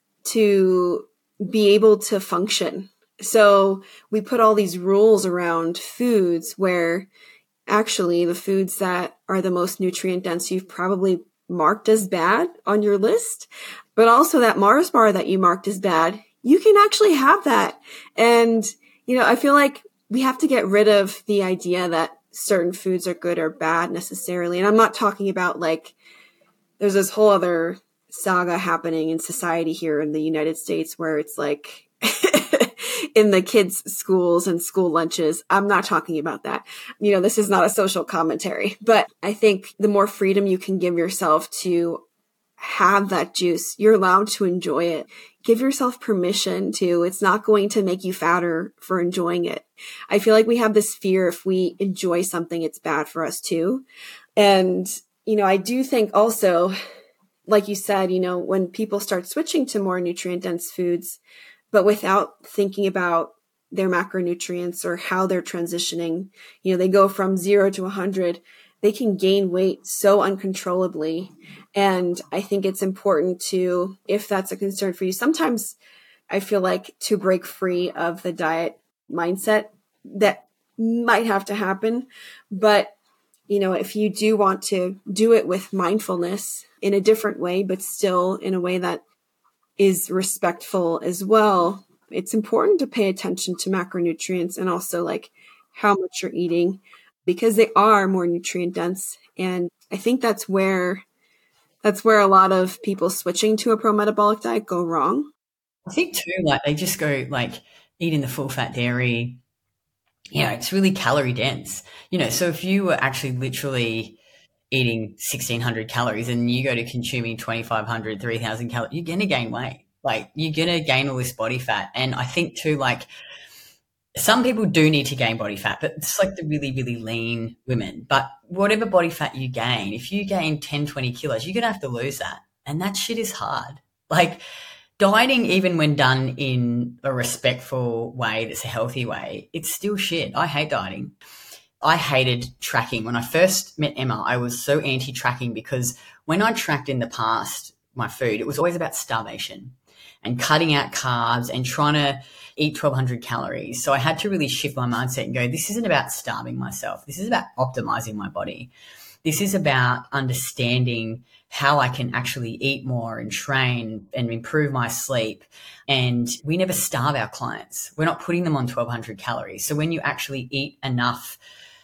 to be able to function. So we put all these rules around foods where actually the foods that are the most nutrient dense you've probably marked as bad on your list, but also that Mars bar that you marked as bad, you can actually have that. And, I feel like we have to get rid of the idea that certain foods are good or bad necessarily. And I'm not talking about like, there's this whole other saga happening in society here in the United States where it's like in the kids' schools and school lunches. I'm not talking about that. This is not a social commentary, but I think the more freedom you can give yourself to have that juice, you're allowed to enjoy it. Give yourself permission to. It's not going to make you fatter for enjoying it. I feel like we have this fear if we enjoy something, it's bad for us too. And, I do think also, like you said, when people start switching to more nutrient dense foods, but without thinking about their macronutrients or how they're transitioning, they go from 0 to 100, they can gain weight so uncontrollably. And I think it's important to, if that's a concern for you, sometimes I feel like to break free of the diet mindset, that might have to happen. But, if you do want to do it with mindfulness in a different way, but still in a way that is respectful as well, it's important to pay attention to macronutrients and also like how much you're eating, because they are more nutrient dense. And I think that's where a lot of people switching to a pro-metabolic diet go wrong. I think too, like they just go like eating the full fat dairy, it's really calorie dense, so if you were actually literally eating 1,600 calories and you go to consuming 2,500, 3,000 calories, you're going to gain weight. Like you're going to gain all this body fat. And I think too, like some people do need to gain body fat, but it's like the really, really lean women. But whatever body fat you gain, if you gain 10, 20 kilos, you're going to have to lose that. And that shit is hard. Like dieting, even when done in a respectful way, that's a healthy way, it's still shit. I hate dieting. I hated tracking. When I first met Emma, I was so anti-tracking because when I tracked in the past my food, it was always about starvation and cutting out carbs and trying to eat 1,200 calories. So I had to really shift my mindset and go, this isn't about starving myself. This is about optimizing my body. This is about understanding how I can actually eat more and train and improve my sleep. And we never starve our clients. We're not putting them on 1,200 calories. So when you actually eat enough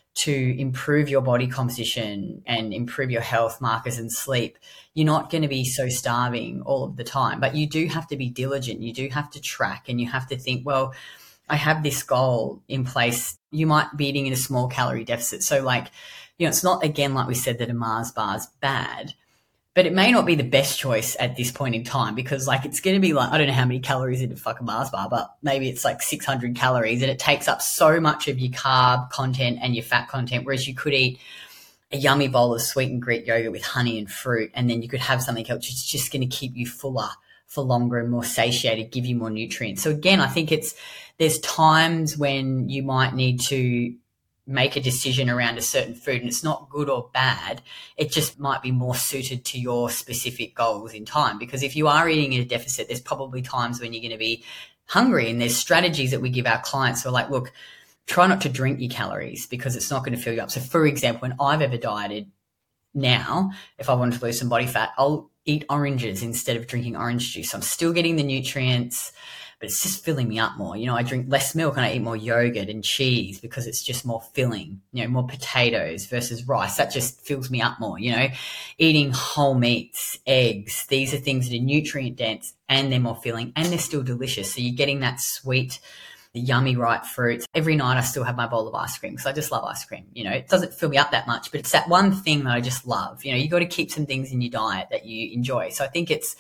to improve your body composition and improve your health markers and sleep, you're not going to be so starving all of the time. But you do have to be diligent. You do have to track and you have to think, well, I have this goal in place. You might be eating in a small calorie deficit. So like, it's not, again, like we said, that a Mars bar is bad, but it may not be the best choice at this point in time because like it's going to be like, I don't know how many calories in a fucking Mars bar, but maybe it's like 600 calories and it takes up so much of your carb content and your fat content, whereas you could eat a yummy bowl of sweetened Greek yogurt with honey and fruit, and then you could have something else that's just going to keep you fuller for longer and more satiated, give you more nutrients. So again, I think there's times when you might need to make a decision around a certain food, and it's not good or bad. It just might be more suited to your specific goals in time. Because if you are eating in a deficit, there's probably times when you're going to be hungry, and there's strategies that we give our clients. So like, look, try not to drink your calories because it's not going to fill you up. So for example, when I've ever dieted now, if I wanted to lose some body fat, I'll eat oranges instead of drinking orange juice. So I'm still getting the nutrients, but it's just filling me up more. I drink less milk and I eat more yogurt and cheese because it's just more filling, more potatoes versus rice. That just fills me up more, eating whole meats, eggs. These are things that are nutrient dense and they're more filling and they're still delicious. So you're getting that sweet, the yummy ripe fruits. Every night I still have my bowl of ice cream because I just love ice cream. It doesn't fill me up that much, but it's that one thing that I just love. You got to keep some things in your diet that you enjoy. So I think it's,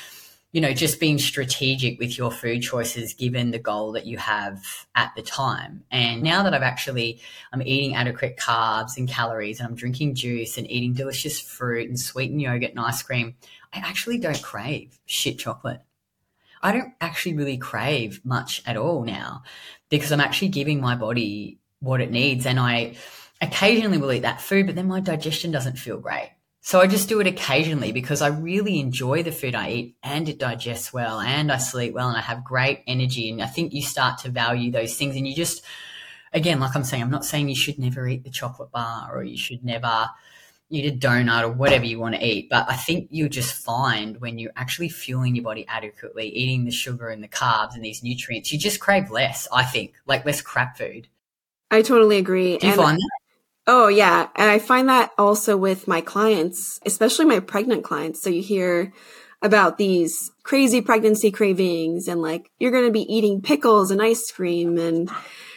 just being strategic with your food choices given the goal that you have at the time. And now that I'm eating adequate carbs and calories and I'm drinking juice and eating delicious fruit and sweetened yogurt and ice cream, I actually don't crave shit chocolate. I don't actually really crave much at all now because I'm actually giving my body what it needs. And I occasionally will eat that food, but then my digestion doesn't feel great. So I just do it occasionally because I really enjoy the food I eat, and it digests well, and I sleep well, and I have great energy. And I think you start to value those things, and you just, again, like I'm saying, I'm not saying you should never eat the chocolate bar or you should never eat a donut or whatever you want to eat. But I think you'll just find when you're actually fueling your body adequately, eating the sugar and the carbs and these nutrients, you just crave less, I think, like less crap food. I totally agree. Do you find that? Oh, yeah. And I find that also with my clients, especially my pregnant clients. So you hear about these crazy pregnancy cravings and like, you're going to be eating pickles and ice cream and,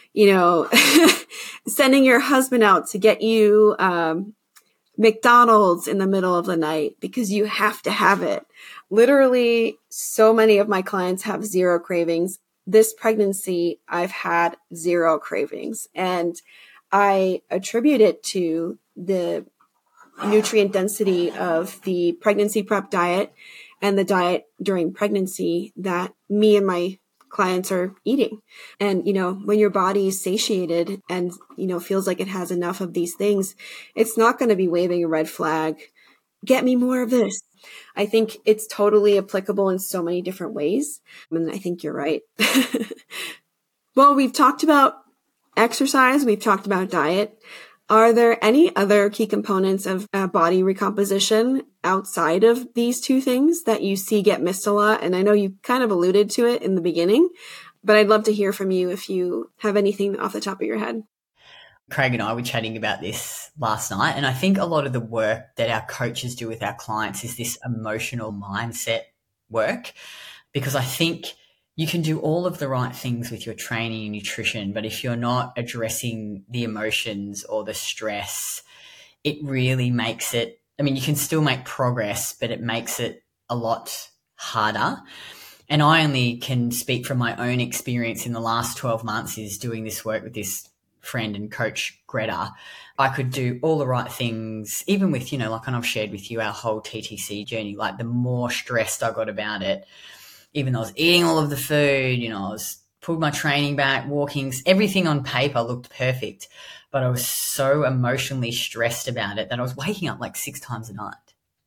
sending your husband out to get you, McDonald's in the middle of the night because you have to have it. Literally, so many of my clients have zero cravings. This pregnancy, I've had zero cravings, and I attribute it to the nutrient density of the pregnancy prep diet and the diet during pregnancy that me and my clients are eating. And, when your body is satiated and, feels like it has enough of these things, it's not going to be waving a red flag. Get me more of this. I think it's totally applicable in so many different ways. And I think you're right. Well, we've talked about exercise. We've talked about diet. Are there any other key components of body recomposition outside of these two things that you see get missed a lot? And I know you kind of alluded to it in the beginning, but I'd love to hear from you if you have anything off the top of your head. Craig and I were chatting about this last night, and I think a lot of the work that our coaches do with our clients is this emotional mindset work, because I think you can do all of the right things with your training and nutrition, but if you're not addressing the emotions or the stress, it really makes it, you can still make progress, but it makes it a lot harder. And I only can speak from my own experience in the last 12 months is doing this work with this friend and coach, Greta. I could do all the right things, even with, like I've shared with you our whole TTC journey, like the more stressed I got about it, even though I was eating all of the food, I was pulled my training back, walking, everything on paper looked perfect, but I was so emotionally stressed about it that I was waking up like 6 times a night,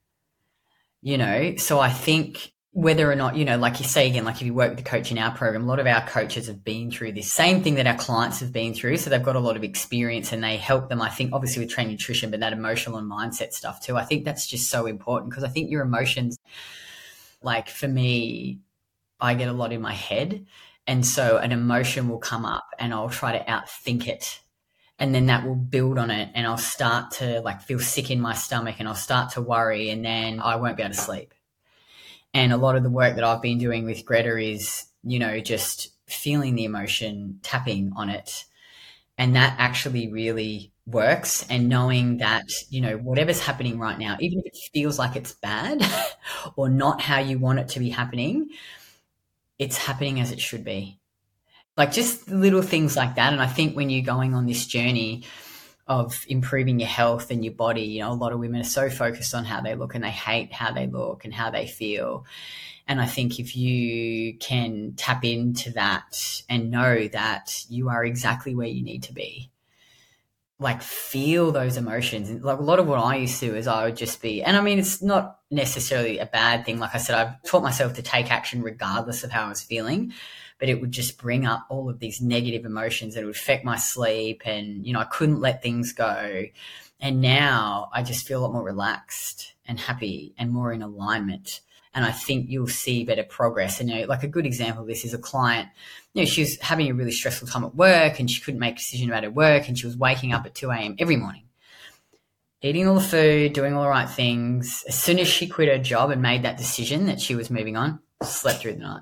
So I think whether or not, like you say again, like if you work with the coach in our program, a lot of our coaches have been through this same thing that our clients have been through. So they've got a lot of experience and they help them, I think, obviously with training nutrition, but that emotional and mindset stuff too. I think that's just so important because I think your emotions, like for me, I get a lot in my head. And so an emotion will come up and I'll try to outthink it. And then that will build on it and I'll start to like feel sick in my stomach and I'll start to worry and then I won't be able to sleep. And a lot of the work that I've been doing with Greta is, just feeling the emotion, tapping on it. And that actually really works. And knowing that, whatever's happening right now, even if it feels like it's bad or not how you want it to be happening, it's happening as it should be. Like just little things like that. And I think when you're going on this journey of improving your health and your body, a lot of women are so focused on how they look and they hate how they look and how they feel. And I think if you can tap into that and know that you are exactly where you need to be, like feel those emotions. And like a lot of what I used to do is I would just be, and it's not necessarily a bad thing. Like I said, I've taught myself to take action regardless of how I was feeling, but it would just bring up all of these negative emotions that would affect my sleep. And, I couldn't let things go. And now I just feel a lot more relaxed and happy and more in alignment. And I think you'll see better progress. And, like a good example of this is a client, she was having a really stressful time at work and she couldn't make a decision about her work. And she was waking up at 2 a.m. every morning, eating all the food, doing all the right things. As soon as she quit her job and made that decision that she was moving on, slept through the night.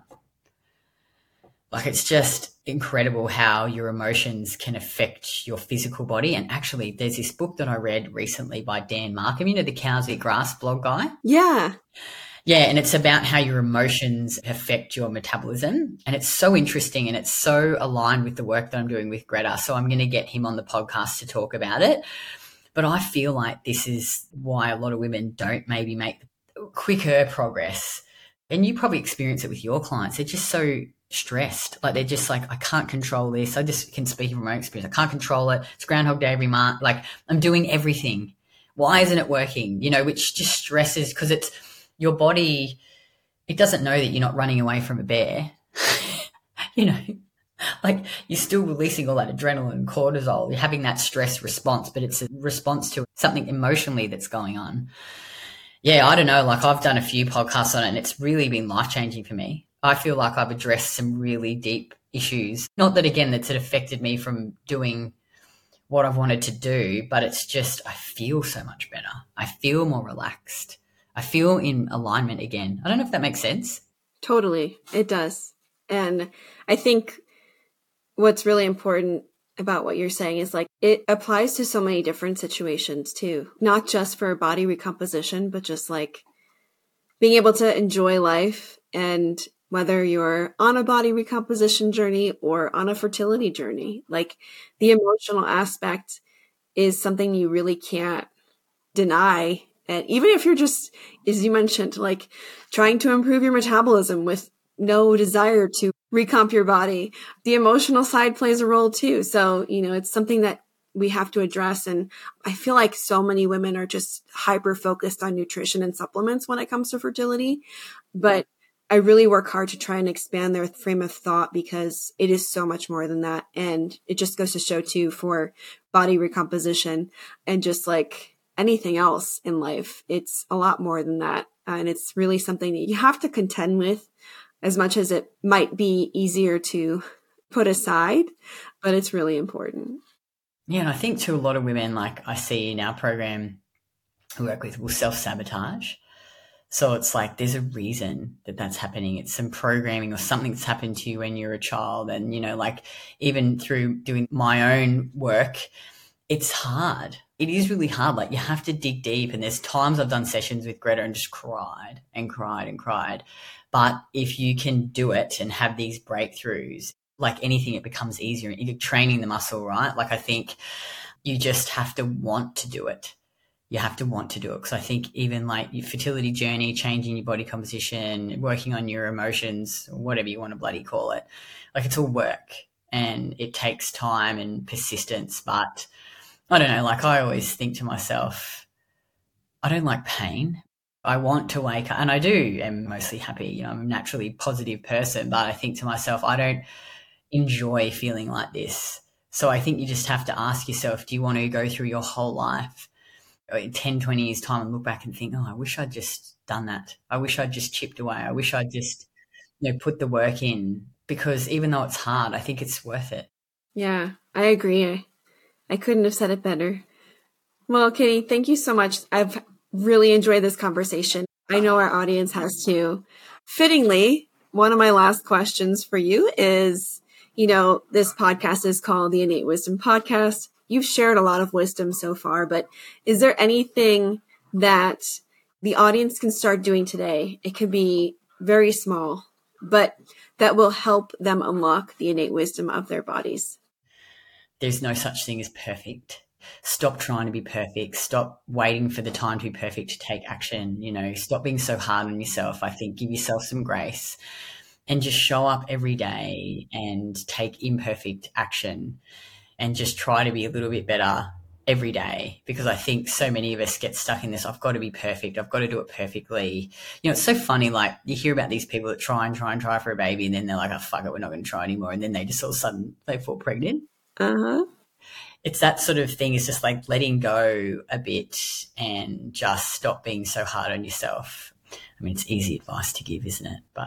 Like it's just incredible how your emotions can affect your physical body. And actually, there's this book that I read recently by Dan Markham, the Cows Eat Grass blog guy. Yeah. Yeah, and it's about how your emotions affect your metabolism. And it's so interesting and it's so aligned with the work that I'm doing with Greta. So I'm going to get him on the podcast to talk about it. But I feel like this is why a lot of women don't maybe make quicker progress. And you probably experience it with your clients. They're just so stressed. Like they're just like, I can't control this. I just can speak from my own experience. I can't control it. It's Groundhog Day every month. Like I'm doing everything Why isn't it working? You know, which just stresses, because it's your body, it doesn't know that you're not running away from a bear. You know, like you're still releasing all that adrenaline and cortisol. You're having that stress response, but it's a response to something emotionally that's going on. Yeah, I don't know. Like I've done a few podcasts on it and it's really been life-changing for me. I feel like I've addressed some really deep issues. Not that, again, that's affected me from doing what I've wanted to do, but it's just I feel so much better. I feel more relaxed. I feel in alignment again. I don't know if that makes sense. Totally. It does. And I think what's really important about what you're saying is like it applies to so many different situations too, not just for body recomposition, but just like being able to enjoy life. And whether you're on a body recomposition journey or on a fertility journey, like the emotional aspect is something you really can't deny. And even if you're just, as you mentioned, like trying to improve your metabolism with no desire to recomp your body, the emotional side plays a role too. So, you know, it's something that we have to address. And I feel like so many women are just hyper focused on nutrition and supplements when it comes to fertility. But I really work hard to try and expand their frame of thought because it is so much more than that. And it just goes to show too for body recomposition and just like anything else in life, it's a lot more than that. And it's really something that you have to contend with, as much as it might be easier to put aside, but it's really important. Yeah, and I think to a lot of women, like I see in our program who work with, will self-sabotage. So it's like there's a reason that that's happening. It's some programming or something that's happened to you when you're a child. And, you know, like even through doing my own work, it's hard. It is really hard. Like you have to dig deep. And there's times I've done sessions with Greta and just cried and cried and cried. But if you can do it and have these breakthroughs, like anything, it becomes easier. You're training the muscle, right? Like I think you just have to want to do it. You have to want to do it. Because I think even like your fertility journey, changing your body composition, working on your emotions, whatever you want to bloody call it, like it's all work and it takes time and persistence. But I don't know, like I always think to myself, I don't like pain. I want to wake up, and I do am mostly happy. You know, I'm a naturally positive person, but I think to myself, I don't enjoy feeling like this. So I think you just have to ask yourself, do you want to go through your whole life in 10, 20 years time and look back and think, oh, I wish I'd just done that. I wish I'd just chipped away. I wish I'd just, you know, put the work in, because even though it's hard, I think it's worth it. Yeah, I agree. I couldn't have said it better. Well, Kitty, thank you so much. I've really enjoyed this conversation. I know our audience has too. Fittingly, one of my last questions for you is, you know, this podcast is called the Innate Wisdom Podcast. You've shared a lot of wisdom so far, but is there anything that the audience can start doing today? It could be very small, but that will help them unlock the innate wisdom of their bodies. There's no such thing as perfect. Stop trying to be perfect. Stop waiting for the time to be perfect to take action. You know, stop being so hard on yourself. I think give yourself some grace and just show up every day and take imperfect action and just try to be a little bit better every day, because I think so many of us get stuck in this, I've got to be perfect. I've got to do it perfectly. You know, it's so funny. Like you hear about these people that try for a baby and then they're like, oh, fuck it, we're not going to try anymore. And then they just all of a sudden they fall pregnant. Uh-huh. It's that sort of thing. It's just like letting go a bit and just stop being so hard on yourself. I mean, it's easy advice to give, isn't it? But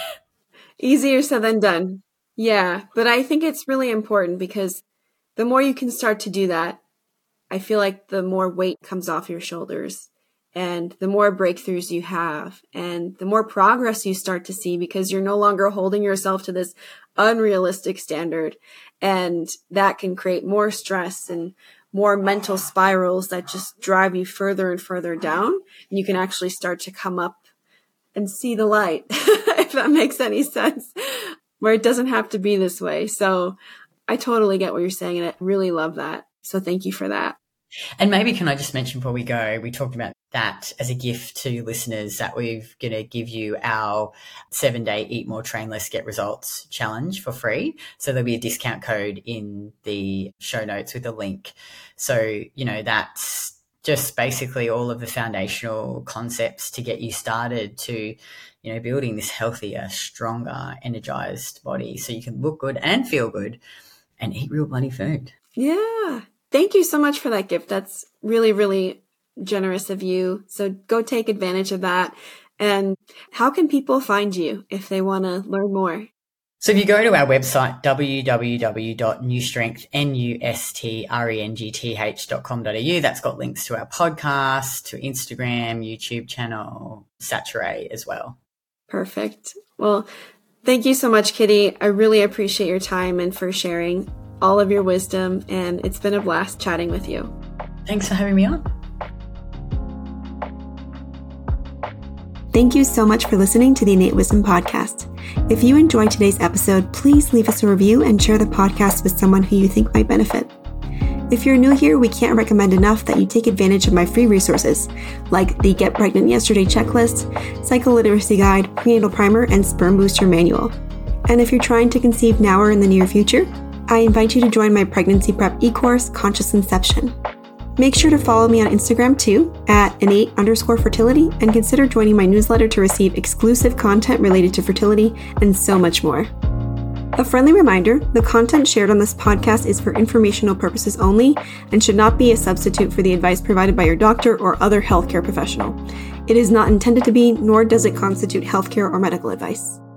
easier said than done. Yeah. But I think it's really important because the more you can start to do that, I feel like the more weight comes off your shoulders and the more breakthroughs you have and the more progress you start to see, because you're no longer holding yourself to this unrealistic standard. And that can create more stress and more mental spirals that just drive you further and further down. And you can actually start to come up and see the light, if that makes any sense, where it doesn't have to be this way. So I totally get what you're saying, and I really love that. So thank you for that. And maybe can I just mention before we go, we talked about that as a gift to listeners, that we're going to give you our 7-day Eat More, Train Less, Get Results challenge for free. So there'll be a discount code in the show notes with a link. So, you know, that's just basically all of the foundational concepts to get you started to, building this healthier, stronger, energized body so you can look good and feel good and eat real bloody food. Yeah. Thank you so much for that gift. That's really, really generous of you. So go take advantage of that. And how can people find you if they want to learn more? So if you go to our website, www.newstrength.com.au, that's got links to our podcast, to Instagram, YouTube channel, Saturate as well. Perfect. Well, thank you so much, Kitty. I really appreciate your time and for sharing all of your wisdom. And it's been a blast chatting with you. Thanks for having me on. Thank you so much for listening to the Innate Wisdom Podcast. If you enjoyed today's episode, please leave us a review and share the podcast with someone who you think might benefit. If you're new here, we can't recommend enough that you take advantage of my free resources, like the Get Pregnant Yesterday checklist, Psycholiteracy Guide, Prenatal Primer, and Sperm Booster Manual. And if you're trying to conceive now or in the near future, I invite you to join my pregnancy prep e-course, Conscious Inception. Make sure to follow me on Instagram too, at innate_fertility, and consider joining my newsletter to receive exclusive content related to fertility and so much more. A friendly reminder, the content shared on this podcast is for informational purposes only and should not be a substitute for the advice provided by your doctor or other healthcare professional. It is not intended to be, nor does it constitute healthcare or medical advice.